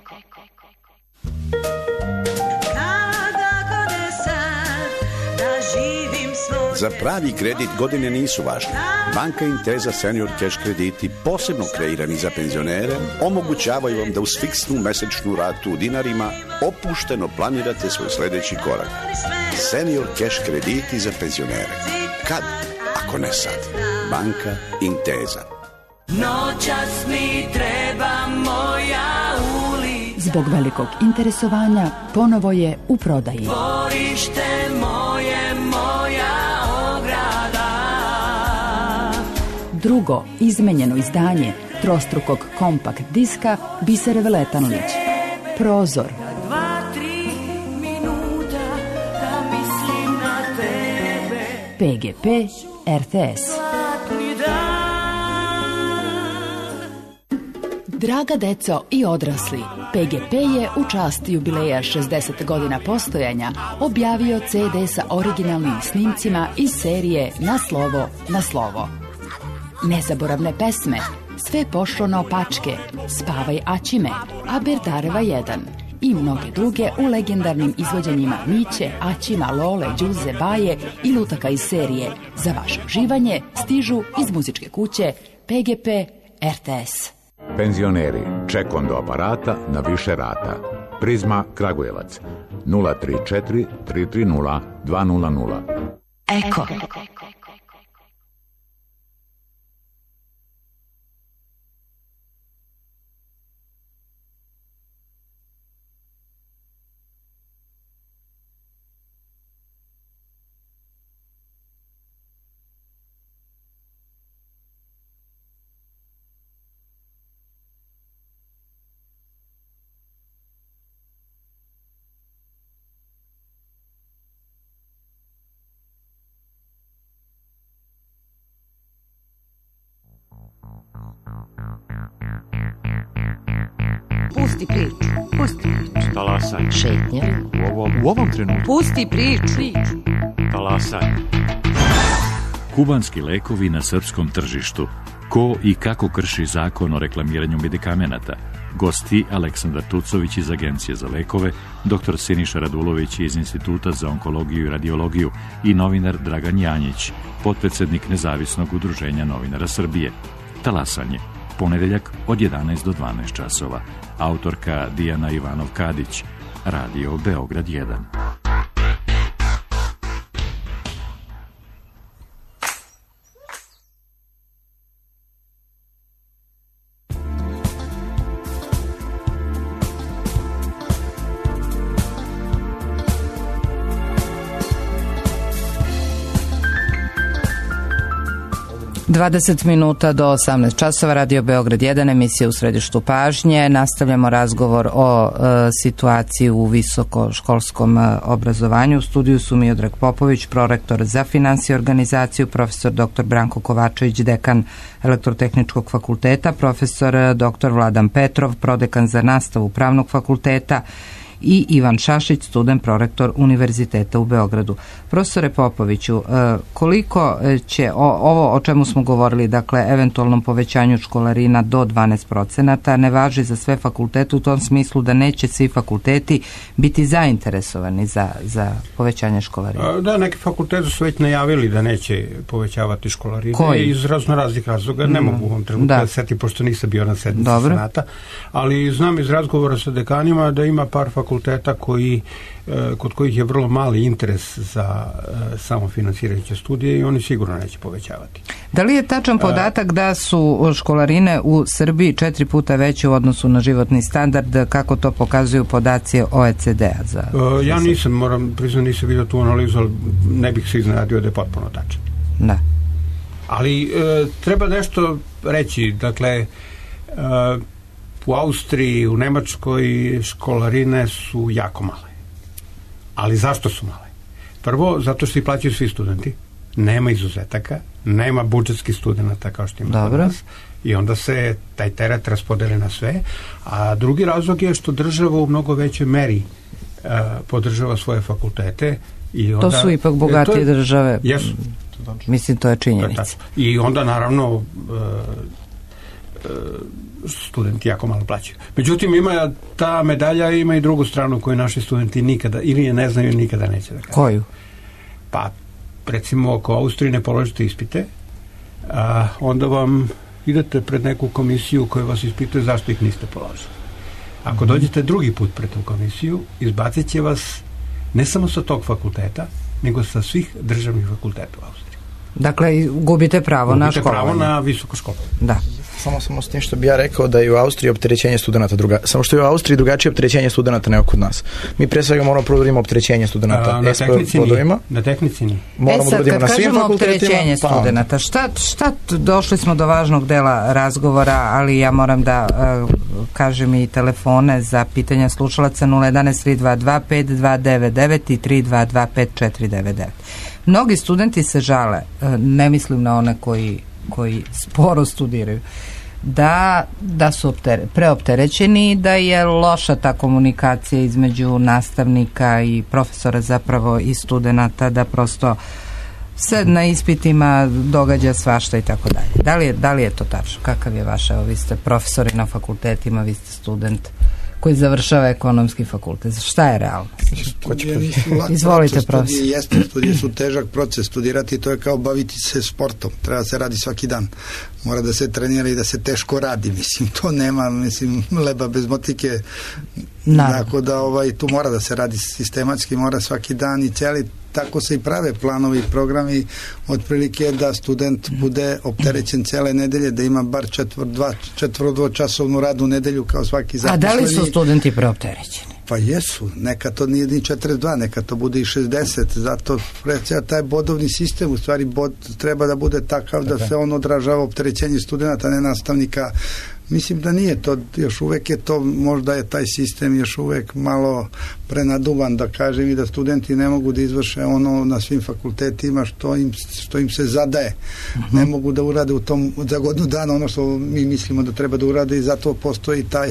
Speaker 7: Za pravi kredit godine nisu važne. Banka Intesa Senior Cash krediti, posebno kreirani za penzionere, omogućavaju vam da uz fiksnu mesečnu ratu u dinarima opušteno planirate svoj sljedeći korak. Senior Cash krediti za penzionere. Kad, ako ne sad? Banka Intesa.
Speaker 6: Noćas mi treba moja ulica.
Speaker 8: Zbog velikog interesovanja ponovo je u prodaji.
Speaker 6: Dvorište moje, moja ograda.
Speaker 8: Drugo izmenjeno izdanje trostrukog kompakt diska Biser Veletanović. Prozor.
Speaker 6: 2-3 minuta da mislim na tebe.
Speaker 8: PGP RTS. Draga deco i odrasli, PGP je u čast jubileja 60 godina postojanja objavio CD sa originalnim snimcima iz serije Na slovo, na slovo. Nezaboravne pesme, Sve pošlo naopačke, Spavaj Aćime, Aberdareva 1 i mnoge druge u legendarnim izvođenjima Miće, Aćima, Lole, Đuze, Baje i lutaka iz serije. Za vaše uživanje stižu iz muzičke kuće PGP RTS.
Speaker 9: Penzioneri, ček do aparata na više rata. Prizma Kragujevac 034 330 200.
Speaker 6: Eko.
Speaker 10: Pusti priču. Pusti priču.
Speaker 11: Talasaj.
Speaker 10: Šetnje.
Speaker 11: U ovom trenutku.
Speaker 10: Pusti priču.
Speaker 11: Talasaj.
Speaker 12: Kubanski lekovi na srpskom tržištu. Ko i kako krši zakon o reklamiranju medikamenata? Gosti Aleksandar Tucović iz Agencije za lekove, dr. Siniša Radulović iz Instituta za onkologiju i radiologiju i novinar Dragan Janjić, potpredsednik Nezavisnog udruženja novinara Srbije. Talasanje. Ponedeljak od 11 do 12 časova. Autorka Dijana Ivanov-Kadić. Radio Beograd 1.
Speaker 1: Dvadeset minuta do 18 časova, Radio Beograd 1, emisija u središtu pažnje. Nastavljamo razgovor o situaciji u visokoškolskom obrazovanju. U studiju su Miodrag Popović, prorektor za finansije i organizaciju, profesor dr. Branko Kovačević, dekan Elektrotehničkog fakulteta, profesor dr. Vladan Petrov, prodekan za nastavu Pravnog fakulteta i Ivan Šašić, student prorektor Univerziteta u Beogradu. Profesore Popoviću, koliko će ovo o čemu smo govorili, dakle eventualnom povećanju školarina do 12%, ne važi za sve fakultete u tom smislu da neće svi fakulteti biti zainteresovani za povećanje školarina?
Speaker 2: Da, neki fakulteti su već najavili da neće povećavati školarine.
Speaker 1: Koji?
Speaker 2: Iz raznih razloga. Ne mogu u ovom trenutku da seti, pošto nisam bio na sednici senata. Ali znam iz razgovora sa dekanima da ima par fakulteta kod kojih je vrlo mali interes za samofinansirajuće studije i oni sigurno neće povećavati.
Speaker 1: Da li je tačan podatak da su školarine u Srbiji 4 puta veće u odnosu na životni standard, kako to pokazuju podaci OECD-a?
Speaker 2: Ja nisam, moram priznati, nisam vidio tu analizu, ali ne bih se iznenadio da je potpuno tačan.
Speaker 1: Da.
Speaker 2: Ali treba nešto reći, dakle, u Austriji, u Nemačkoj školarine su jako male. Ali zašto su male? Prvo, zato što ih plaćaju svi studenti. Nema izuzetaka, nema budžetskih studenta kao što ima kod nas. I onda se taj teret raspodeli na sve. A drugi razlog je što država u mnogo većoj meri podržava svoje fakultete. I onda,
Speaker 1: to su ipak bogatije države.
Speaker 2: Jesu.
Speaker 1: Mislim, to je činjenica.
Speaker 2: I onda, naravno, studenti jako malo plaćaju. Međutim, ima ta medalja, ima i drugu stranu koju naši studenti nikada, ili je ne znaju, nikada neće da kažu.
Speaker 1: Koju?
Speaker 2: Pa, recimo, ako u Austriji ne položite ispite, onda vam idete pred neku komisiju koja vas ispituje zašto ih niste položili. Ako dođete drugi put pred tu komisiju, izbacit će vas ne samo sa tog fakulteta, nego sa svih državnih fakulteta u Austriji.
Speaker 1: Dakle, gubite pravo na školovanje.
Speaker 2: Gubite pravo na visoko školovanje.
Speaker 1: Da.
Speaker 5: Samo s tim što bi ja rekao da je u Austriji opterećenje studenata samo što je u Austriji drugačije opterećenje studenata nego kod nas. Mi pre svega moramo provodimo opterećenje studenata
Speaker 2: na tehnici nije.
Speaker 5: Moramo
Speaker 1: sad,
Speaker 5: kad
Speaker 1: na svim kažemo opterećenje studenata, šta došli smo do važnog dela razgovora, ali ja moram da kažem i telefone za pitanja slušalaca 011 322 5299 i 322 5499. Mnogi studenti se žale, ne mislim na one koji sporo studiraju, da su preopterećeni i da je loša ta komunikacija između nastavnika i profesora zapravo i studenata, da prosto se na ispitima događa svašta i tako dalje. Da li je to tačno? Kakav je vaš, evo vi ste profesori na fakultetima, vi ste student koji završava ekonomski fakultet. Šta je realno? Izvolite, profesor.
Speaker 3: Studije su težak proces. Studirati to je kao baviti se sportom. Treba se radi svaki dan. Mora da se trenira i da se teško radi. Mislim, to nema, leba bez motike. Tako da tu mora da se radi sistematski, mora svaki dan i cijeli. Tako se i prave planovi i programi, otprilike da student bude opterećen cijele nedelje, da ima bar četvorodvočasovnu radnu nedelju kao svaki zaposleni.
Speaker 1: A da li su studenti preopterećeni?
Speaker 3: Pa jesu, neka to nije ni 42, neka to bude i 60, zato taj bodovni sistem, u stvari treba da bude takav da se on odražava opterećenje studenta, ne nastavnika. Mislim da nije to, još uvek je to, možda je taj sistem još uvek malo prenaduvan, da kažem, i da studenti ne mogu da izvrše ono na svim fakultetima što im se zadaje. Ne mogu da urade za godinu dana ono što mi mislimo da treba da urade i zato postoji taj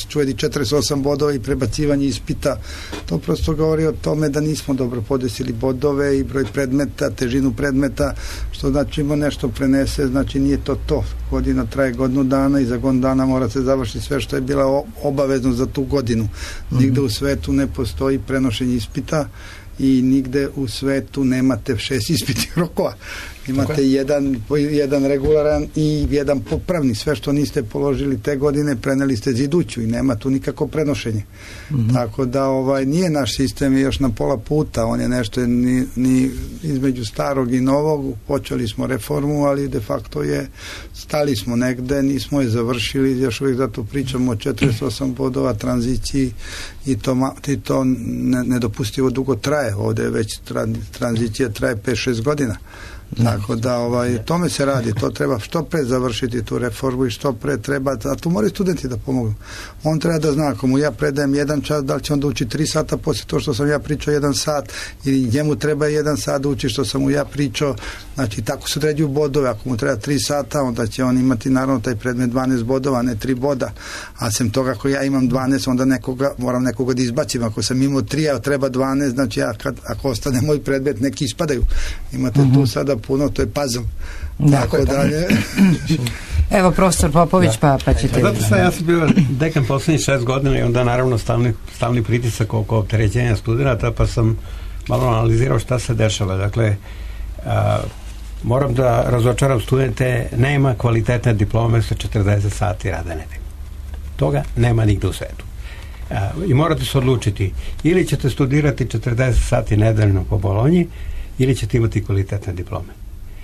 Speaker 3: 48 bodova i prebacivanje ispita. To prosto govori o tome da nismo dobro podesili bodove i broj predmeta, težinu predmeta, što znači ima nešto prenese, znači nije to. Godina traje godinu dana i za godinu dana mora se završiti sve što je bilo obavezno za tu godinu. Nigde u svetu ne postoji prenošenje ispita i nigde u svetu nemate 6 ispitnih rokova. Imate jedan regularan i jedan popravni. Sve što niste položili te godine preneli ste za iduću i nema tu nikako prenošenje. Tako da nije naš sistem još na pola puta, on je nešto ni između starog i novog. Počeli smo reformu, ali de facto stali smo negde, nismo je završili, još uvijek zato pričamo o 48 bodova tranziciji i to nedopustivo dugo traje. Ovdje već tranzicija traje 5-6 godina. Tako da tome se radi, to treba što pre završiti tu reformu i što pre treba, a tu moraju studenti da pomogu. On treba da zna, ako mu ja predajem 1 čas, da li će on da uči 3 sata poslije to što sam ja pričao 1 sat, ili njemu treba 1 sat da uči što sam mu ja pričao. Znači tako se određuju bodove, ako mu treba 3 sata, onda će on imati naravno taj predmet 12 bodova, a ne 3 boda. A sem toga ako ja imam 12, onda moram nekoga da izbacim. Ako sam imao 3, a treba 12, znači ako ostane moj predmet, neki ispadaju. Imate tu sada puno, to je puzzle. Tako dalje.
Speaker 1: Evo, profesor Popović, pa ćete...
Speaker 2: Zato što ja sam bio dekan poslednjih 6 godina i onda naravno stalni pritisak oko opterećenja studenta, pa sam malo analizirao šta se dešava. Dakle, moram da razočaram studente, nema kvalitetne diplome sa 40 sati rada nedeljno. Toga nema nigde u svetu. I morate se odlučiti, ili ćete studirati 40 sati nedeljno po Bolonji, ili ćete imati kvalitetne diplome.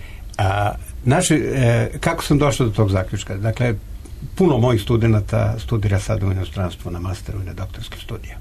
Speaker 2: Kako sam došao do tog zaključka? Dakle, puno mojih studenta studira sad u inostranstvu na masteru i na doktorskim studijama.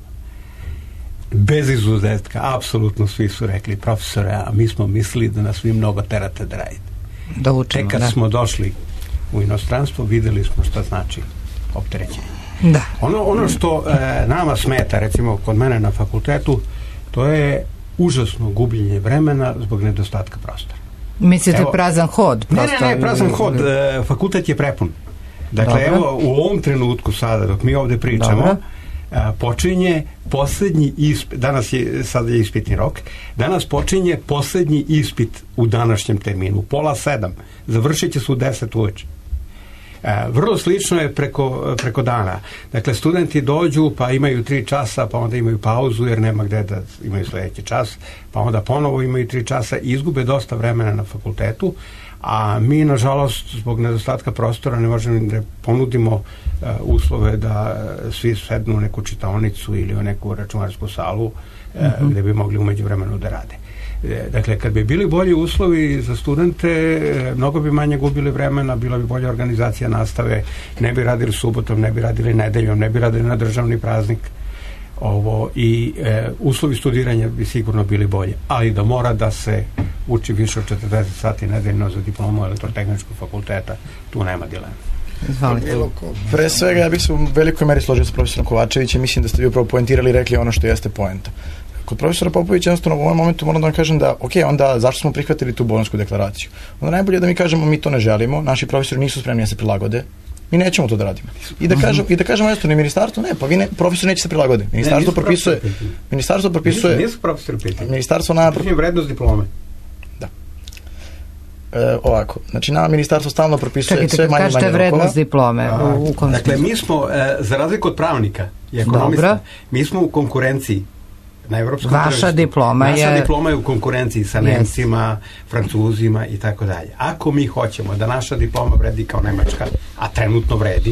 Speaker 2: Bez izuzetka, apsolutno svi su rekli, profesore, a mi smo mislili da nas vi mnogo terate da radite.
Speaker 1: Da učimo,
Speaker 2: tek kad smo došli u inostranstvo, videli smo šta znači opterećenje.
Speaker 1: Da.
Speaker 2: Ono što nama smeta, recimo kod mene na fakultetu, to je užasno gubljenje vremena zbog nedostatka prostora.
Speaker 1: Mislite prazan hod?
Speaker 2: Ne, prazan hod. Fakultet je prepun. Dakle, evo, u ovom trenutku sada, dok mi ovde pričamo, počinje poslednji ispit, sad je ispitni rok, danas počinje poslednji ispit u današnjem terminu, 6:30, završit će se u 10 uveče. Vrlo slično je preko dana. Dakle, studenti dođu, pa imaju 3 časa, pa onda imaju pauzu, jer nema gde da imaju sledeći čas, pa onda ponovo imaju 3 časa i izgube dosta vremena na fakultetu, a mi, nažalost, zbog nedostatka prostora ne možemo da ponudimo uslove da svi sednu u neku čitaonicu ili u neku računarsku salu gde bi mogli umeđu vremenu da rade. Dakle, kad bi bili bolji uslovi za studente, mnogo bi manje gubili vremena, bila bi bolja organizacija nastave, ne bi radili subotom, ne bi radili nedeljom, ne bi radili na državni praznik. I uslovi studiranja bi sigurno bili bolji, ali da mora da se uči više od 40 sati nedeljno za diplomu elektrotehničkog fakulteta, tu nema dilema.
Speaker 5: Pre svega, ja bih se u velikoj meri složio sa profesorom Kovačevićem, mislim da ste vi upravo poentirali i rekli ono što jeste poenta. Kod profesora Popovića, jednostavno, u ovom momentu moram da vam kažem da, onda zašto smo prihvatili tu Bolonjsku deklaraciju? Onda najbolje da mi kažemo, mi to ne želimo, naši profesori nisu spremni da se prilagode, mi nećemo to da radimo. I da kažemo jednostavno, ministarstvo, profesor neće se prilagode. Ministarstvo propisuje...
Speaker 2: Nisu profesori pitanje.
Speaker 5: Ministarstvo na...
Speaker 2: Vrednost diplome.
Speaker 5: Da. Ovako, znači nama ministarstvo stalno propisuje sve manje
Speaker 1: rokova. Kažete vrednost diplome.
Speaker 2: Dakle, mi smo, za razliku od pravnika i ekonomista, mi smo u konkurenciji na evropskom tržištu. Naša diploma je u konkurenciji sa Nemcima, Francuzima i tako dalje. Ako mi hoćemo da naša diploma vredi kao nemačka, a trenutno vredi,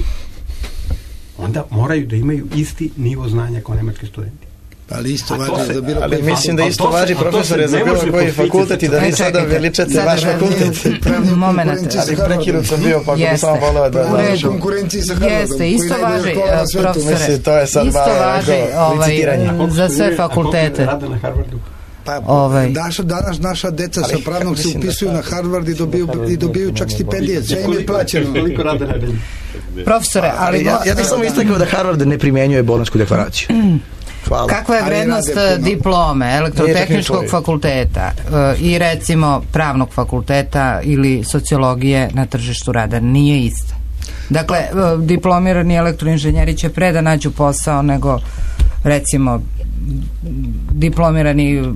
Speaker 2: onda moraju da imaju isti nivo znanja kao nemački studenti.
Speaker 3: Ali isto važi za bilo
Speaker 5: koji. Ali mislim da isto važi, profesore, za bilo koji fakultet i da vi sada veličate vaš fakultet.
Speaker 1: Moment.
Speaker 5: Ali prekinut sam bio, pa bi samo volao da...
Speaker 3: U konkurenciji sa Harvardom.
Speaker 1: Jeste, isto važi, profesore.
Speaker 5: To je sad
Speaker 1: licitiranje. Za sve fakultete.
Speaker 2: A koliko rade na Harvardu?
Speaker 3: Danas naša deca sa pravnog se upisuju na Harvard i dobiju čak stipendije. Sve im je plaćeno.
Speaker 2: Koliko rade na delju?
Speaker 1: Profesore, ali...
Speaker 5: Ja bih samo istakao da Harvard ne primenjuje Bolonjsku deklaraciju. Hvala.
Speaker 1: Kakva je vrednost diplome elektrotehničkog fakulteta i recimo pravnog fakulteta ili sociologije na tržištu rada? Nije ista. Dakle, diplomirani elektroinženjeri će pre da nađu posao nego recimo diplomirani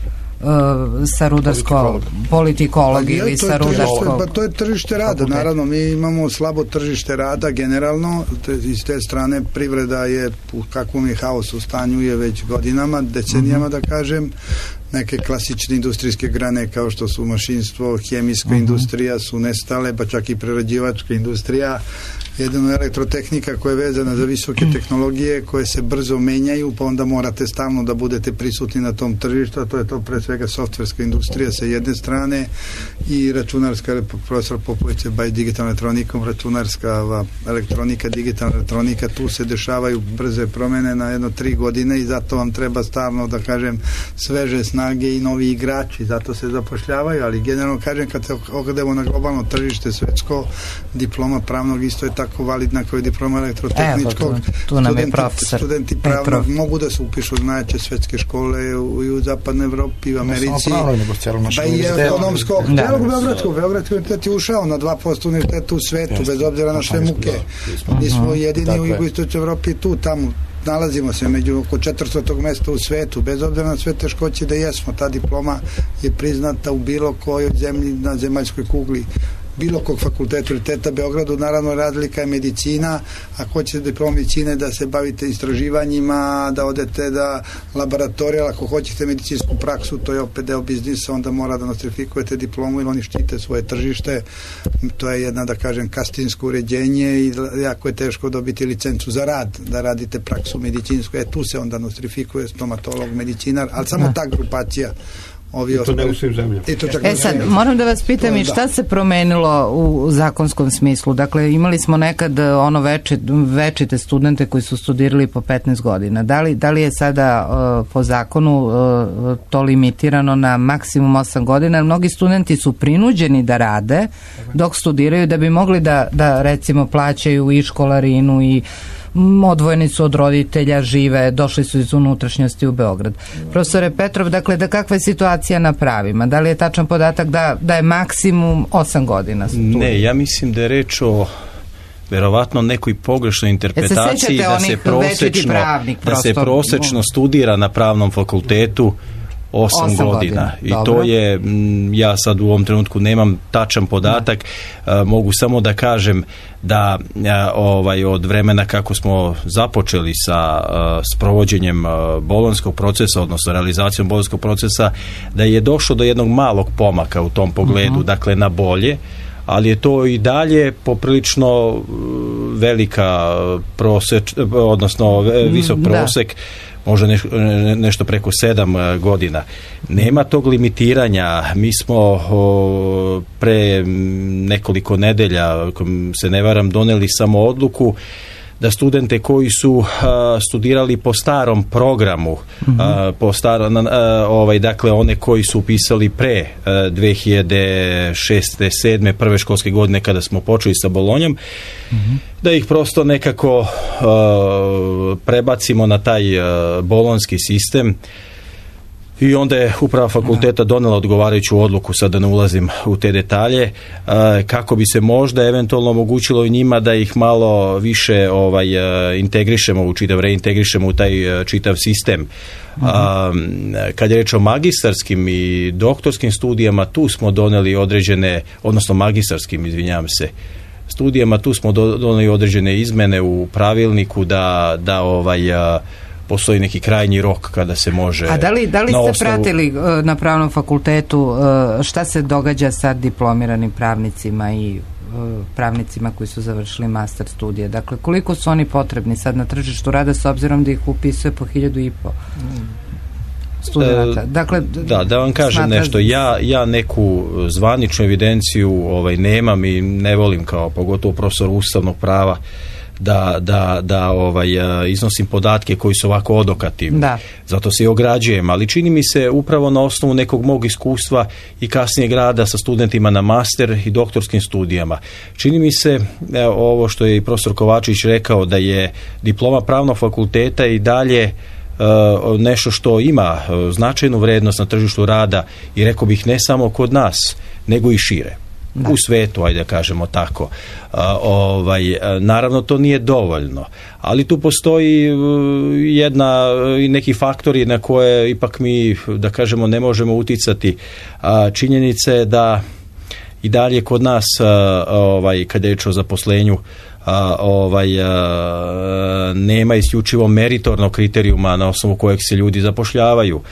Speaker 1: sa rudarsko politikolog ili sa rudarsko...
Speaker 3: To je tržište rada, naravno, mi imamo slabo tržište rada generalno, iz te strane privreda je u kakvom je haosu u stanju je već godinama, decenijama da kažem, neke klasične industrijske grane kao što su mašinstvo, hemijska industrija su nestale, pa čak i prerađivačka industrija Jedino elektrotehnika koja je vezana za visoke tehnologije koje se brzo menjaju, pa onda morate stalno da budete prisutni na tom tržištu, a to je to pre svega softverska industrija sa jedne strane i računarska, profesor Popović se bavi digitalnom elektronikom, računarska elektronika, digitalna elektronika, tu se dešavaju brze promene na 3 godine i zato vam treba stalno, da kažem, sveže snage i novi igrači, zato se zapošljavaju, ali generalno kažem, kad se ogledamo na globalno tržište svetsko, diploma pravnog isto je tako validna kao i diploma elektrotehničkog.
Speaker 1: Tu nam je profesor
Speaker 3: studenti pravnog mogu da se upišu znače svetske škole i u zapadnoj Evropi, u Americi, pa i ekonomskog, Beogradski univerzitet je ušao na 2% univerziteta u svetu, bez obzira na sve muke. Mi smo jedini u jugoistočnoj Evropi tu, tamo nalazimo se među oko 400. mesta u svetu, bez obzira na sve teškoće da jesmo. Ta diploma je priznata u bilo kojoj zemlji na zemaljskoj kugli, bilo kog fakulteta ili teta Beogradu. Naravno, razlika je medicina. Ako hoćete diplom medicine da se bavite istraživanjima, da odete da laboratorija, ako hoćete medicinsku praksu, to je opet deo biznisa, onda mora da nostrifikujete diplomu, jer oni štite svoje tržište. To je jedna, da kažem, kastinsko uređenje i jako je teško dobiti licencu za rad, da radite praksu medicinsku. Tu se onda nostrifikuje stomatolog, medicinar, ali samo ta grupacija.
Speaker 2: To ne u svim zemljama.
Speaker 1: Sad, moram da vas pitam i šta se promenilo u zakonskom smislu? Dakle, imali smo nekad večite studente koji su studirali po 15 godina. Da li je sada po zakonu to limitirano na maksimum 8 godina? Mnogi studenti su prinuđeni da rade dok studiraju da bi mogli da recimo plaćaju i školarinu i odvojeni su od roditelja, žive, došli su iz unutrašnjosti u Beograd. Profesore Petrov, dakle, kakva je situacija na pravima? Da li je tačan podatak da je maksimum 8 godina studija?
Speaker 4: Ne, ja mislim da je reč o verovatno nekoj pogrešnoj interpretaciji da se prosečno studira na pravnom fakultetu 8 godina. I dobro. To je, ja sad u ovom trenutku nemam tačan podatak, mogu samo da kažem da od vremena kako smo započeli sa sprovođenjem bolonjskog procesa, odnosno realizacijom bolonjskog procesa, da je došlo do jednog malog pomaka u tom pogledu, dakle na bolje, ali je to i dalje poprilično velika visok prosek, možda nešto preko 7 godina. Nema tog limitiranja. Mi smo pre nekoliko nedelja, ako se ne varam, doneli samo odluku da studente koji su studirali po starom programu, dakle one koji su upisali pre 2006. 2007. prve školske godine kada smo počeli sa Bolonjom, da ih prosto nekako prebacimo na taj bolonjski sistem. I onda je uprava fakulteta donela odgovarajuću odluku, sad da ne ulazim u te detalje, kako bi se možda eventualno omogućilo i njima da ih malo više reintegrišemo u taj čitav sistem. Kad je reč o magistarskim i doktorskim studijama, tu smo doneli studijama, tu smo doneli određene izmene u pravilniku da postoji neki krajnji rok kada se može...
Speaker 1: A da li ste pratili na pravnom fakultetu šta se događa sa diplomiranim pravnicima i pravnicima koji su završili master studije? Dakle, koliko su oni potrebni sad na tržištu rada s obzirom da ih upisuje po 1.500 studenta? Dakle,
Speaker 4: da vam kažem nešto. Ja neku zvaničnu evidenciju nemam i ne volim kao pogotovo profesor ustavnog prava da iznosim podatke koji su ovako odokativni. Zato se i ograđujem, ali čini mi se upravo na osnovu nekog mog iskustva i kasnijeg rada sa studentima na master i doktorskim studijama. Čini mi se, ovo što je i profesor Kovačević rekao, da je diploma pravnog fakulteta i dalje nešto što ima značajnu vrednost na tržištu rada i rekao bih ne samo kod nas, nego i šire. U svetu, ajde da kažemo tako. Naravno to nije dovoljno, ali tu postoji neki faktori na koje ipak mi, da kažemo, ne možemo uticati. Činjenica je da i dalje kod nas kada je riječ o zaposlenju nema isključivo meritornog kriterijuma na osnovu kojeg se ljudi zapošljavaju.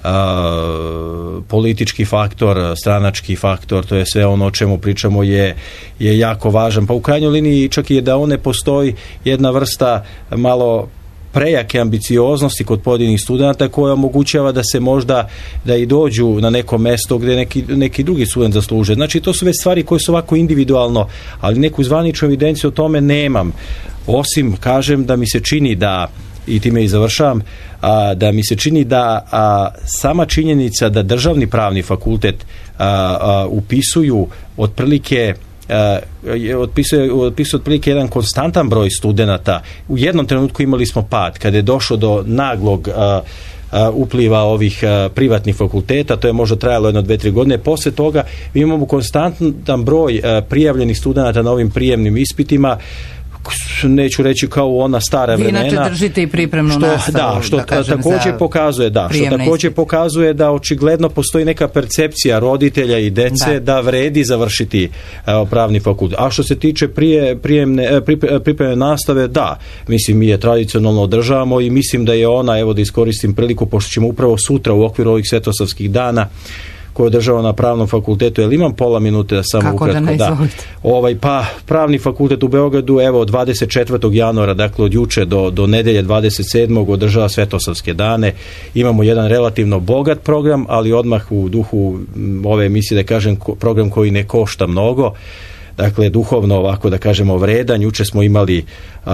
Speaker 4: Politički faktor, stranački faktor, to je sve ono o čemu pričamo je jako važan. Pa u krajnjoj liniji čak i da ne postoji jedna vrsta malo prejake ambicioznosti kod pojedinih studenata koja omogućava da se možda da i dođu na neko mesto gdje neki drugi student zasluže. Znači to su već stvari koje su ovako individualno, ali neku zvaničnu evidenciju o tome nemam. Osim, kažem, da mi se čini da, i time i završavam, da mi se čini da sama činjenica da državni pravni fakultet upisuju otprilike otpisuje otprilike jedan konstantan broj studenata. U jednom trenutku imali smo pad kada je došlo do naglog upliva ovih privatnih fakulteta, to je možda trajalo 1-2-3 godine. Poslije toga mi imamo konstantan broj prijavljenih studenata na ovim prijemnim ispitima, neću reći kao u ona stara vremena. Vi inače držite i pripremnu nastavu. Što također pokazuje da očigledno postoji neka percepcija roditelja i dece da vredi završiti pravni fakultet. A što se tiče pripremne nastave, mislim mi je tradicionalno održavamo i mislim da je ona, evo da iskoristim priliku, pošto ćemo upravo sutra u okviru ovih Svetosavskih dana koje održava na pravnom fakultetu, jer imam pola minute da samo ukratko. Pa pravni fakultet u Beogradu, evo 24. januara, dakle od juče do nedelje 27. održava Svetosavske dane. Imamo jedan relativno bogat program, ali odmah u duhu ove emisije, da kažem, program koji ne košta mnogo. Dakle, duhovno, ovako da kažemo, vredan. Juče smo imali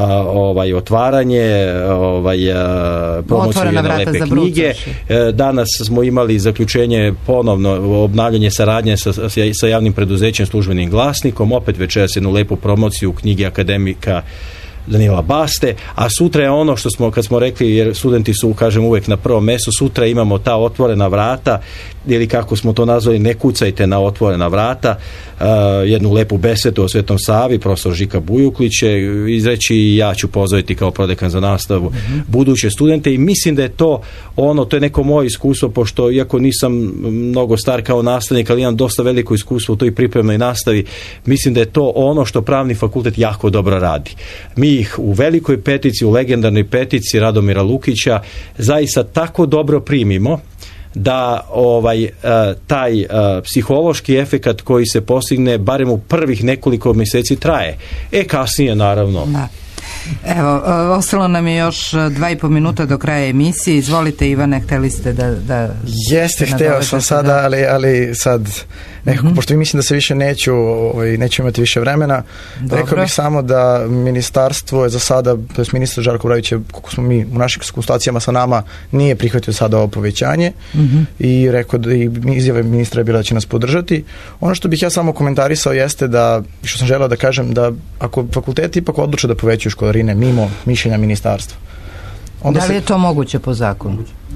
Speaker 4: otvaranje, promociju jedne lepe knjige. Danas smo imali zaključenje, ponovno obnavljanje saradnje sa javnim preduzećem Službenim glasnikom. Opet večeras jednu lepu promociju knjige akademika Danila Baste, a sutra je ono što smo, kad smo rekli, jer studenti su, kažem, uvijek na prvom mjestu, sutra imamo ta otvorena vrata, ili kako smo to nazvali, ne kucajte na otvorena vrata, jednu lepu besedu o Svetom Savi, profesor Žika Bujuklić će izreći i ja ću pozvati kao prodekan za nastavu buduće studente i mislim da je to ono, to je neko moje iskustvo, pošto iako nisam mnogo star kao nastavnik, ali imam dosta veliko iskustvo u toj pripremnoj nastavi, mislim da je to ono što pravni fakultet jako dobro radi. Mi ih u velikoj petici, u legendarnoj petici Radomira Lukića zaista tako dobro primimo da taj psihološki efekat koji se postigne barem u prvih nekoliko mjeseci traje. Kasnije naravno. Da.
Speaker 1: Evo, ostalo nam je još 2,5 minuta do kraja emisije. Izvolite, Ivane, hteli ste da
Speaker 5: Jeste, hteo sam sada, ali sad nekako, pošto mislim da se više neću imati više vremena. Dobro. Rekao bih samo da ministarstvo je za sada, to je ministar Žarko Obradović, kako smo mi u našim konsultacijama sa nama, nije prihvatio sada ovo povećanje i rekao da i izjave ministra je bila da će nas podržati. Ono što bih ja samo komentarisao jeste da, što sam želeo da kažem, da ako fakulteti ipak odluče da povećaju školarine mimo mišljenja ministarstva,
Speaker 1: da li je to moguće po zakonu?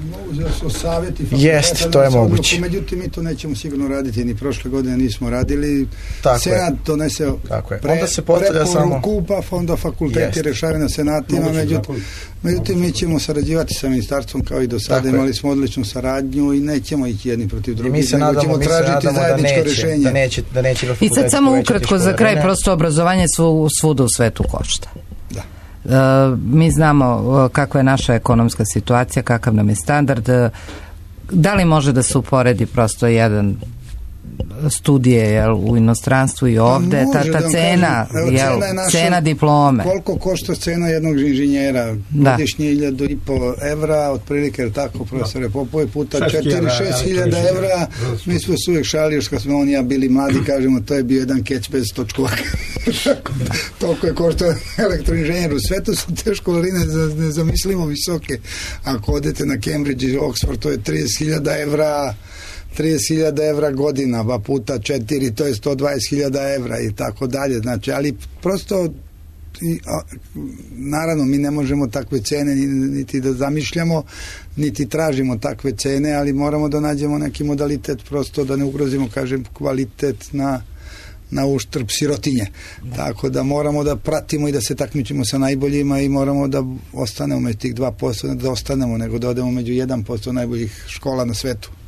Speaker 5: Jest, to je moguće.
Speaker 3: Međutim, mi to nećemo sigurno raditi, ni prošle godine nismo radili. Senat donese preporuku, pa onda fakulteti rešavaju na senatima, međutim mi ćemo sarađivati sa ministarstvom kao i do sada, imali smo odličnu saradnju i nećemo ići jedni protiv drugih, nego ćemo tražiti zajedničko rješenje.
Speaker 1: I sad samo ukratko za kraj, prosto obrazovanje svuda u svetu košta. Mi znamo kakva je naša ekonomska situacija, kakav nam je standard. Da li može da se uporedi prosto jedan studije u inostranstvu i ovde, ta cena, cena diplome?
Speaker 3: Koliko košta cena jednog inženjera? Godišnje 1.500 evra, otprilike, je tako, profesore Popove, puta 4-6 hiljada evra. Mi smo se uvijek šalili, još kad smo on i ja bili mladi, kažemo, to je bio jedan kec bez točkovaka. Toliko je koštao elektroinženjer. U svetu su te školarine nezamislimo visoke. Ako odete na Cambridge i Oxford, to je 30.000 evra, 30.000 evra godina, pa puta 4, to je 120.000 evra i tako dalje. Znači, ali prosto, naravno, mi ne možemo takve cene niti da zamišljamo, niti tražimo takve cene, ali moramo da nađemo neki modalitet, prosto da ne ugrozimo, kažem, kvalitet na uštrb sirotinje. Tako da moramo da pratimo i da se takmičimo sa najboljima i moramo da ostanemo među tih 2%, da ostanemo, nego da odemo među 1% najboljih škola na svetu.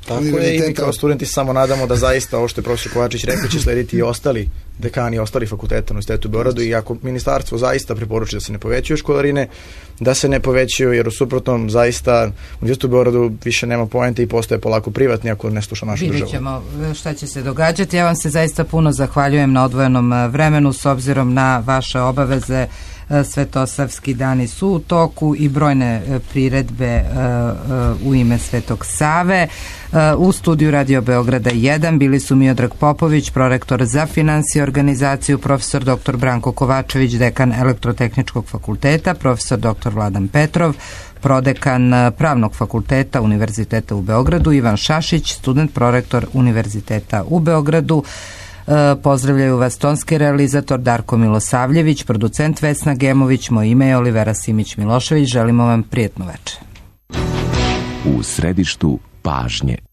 Speaker 5: Tako je, i mi kao studenti samo nadamo da zaista ovo što je profesor Kovačić rekao će slediti i ostali dekani i ostali fakulteta na Univerzitetu u Beogradu, i ako ministarstvo zaista preporuči da se ne povećaju školarine, da se ne povećaju, jer u suprotnom zaista Univerzitet u Beogradu više nema poente i postaje polako privatni ako ne sluša našu državu.
Speaker 1: Vidjet ćemo šta će se događati. Ja vam se zaista puno zahvaljujem na odvojenom vremenu s obzirom na vaše obaveze. Svetosavski dani su u toku i brojne priredbe u ime Svetog Save. U studiju Radio Beograda 1 bili su Miodrag Popović, prorektor za finansije i organizaciju, profesor dr. Branko Kovačević, dekan Elektrotehničkog fakulteta, profesor dr. Vladan Petrov, prodekan Pravnog fakulteta Univerziteta u Beogradu, Ivan Šašić, student prorektor Univerziteta u Beogradu. Pozdravljaju vas tonski realizator Darko Milosavljević, producent Vesna Gemović, moje ime je Olivera Simić Milošević. Želimo vam prijetnu večer.
Speaker 13: U središtu pažnje.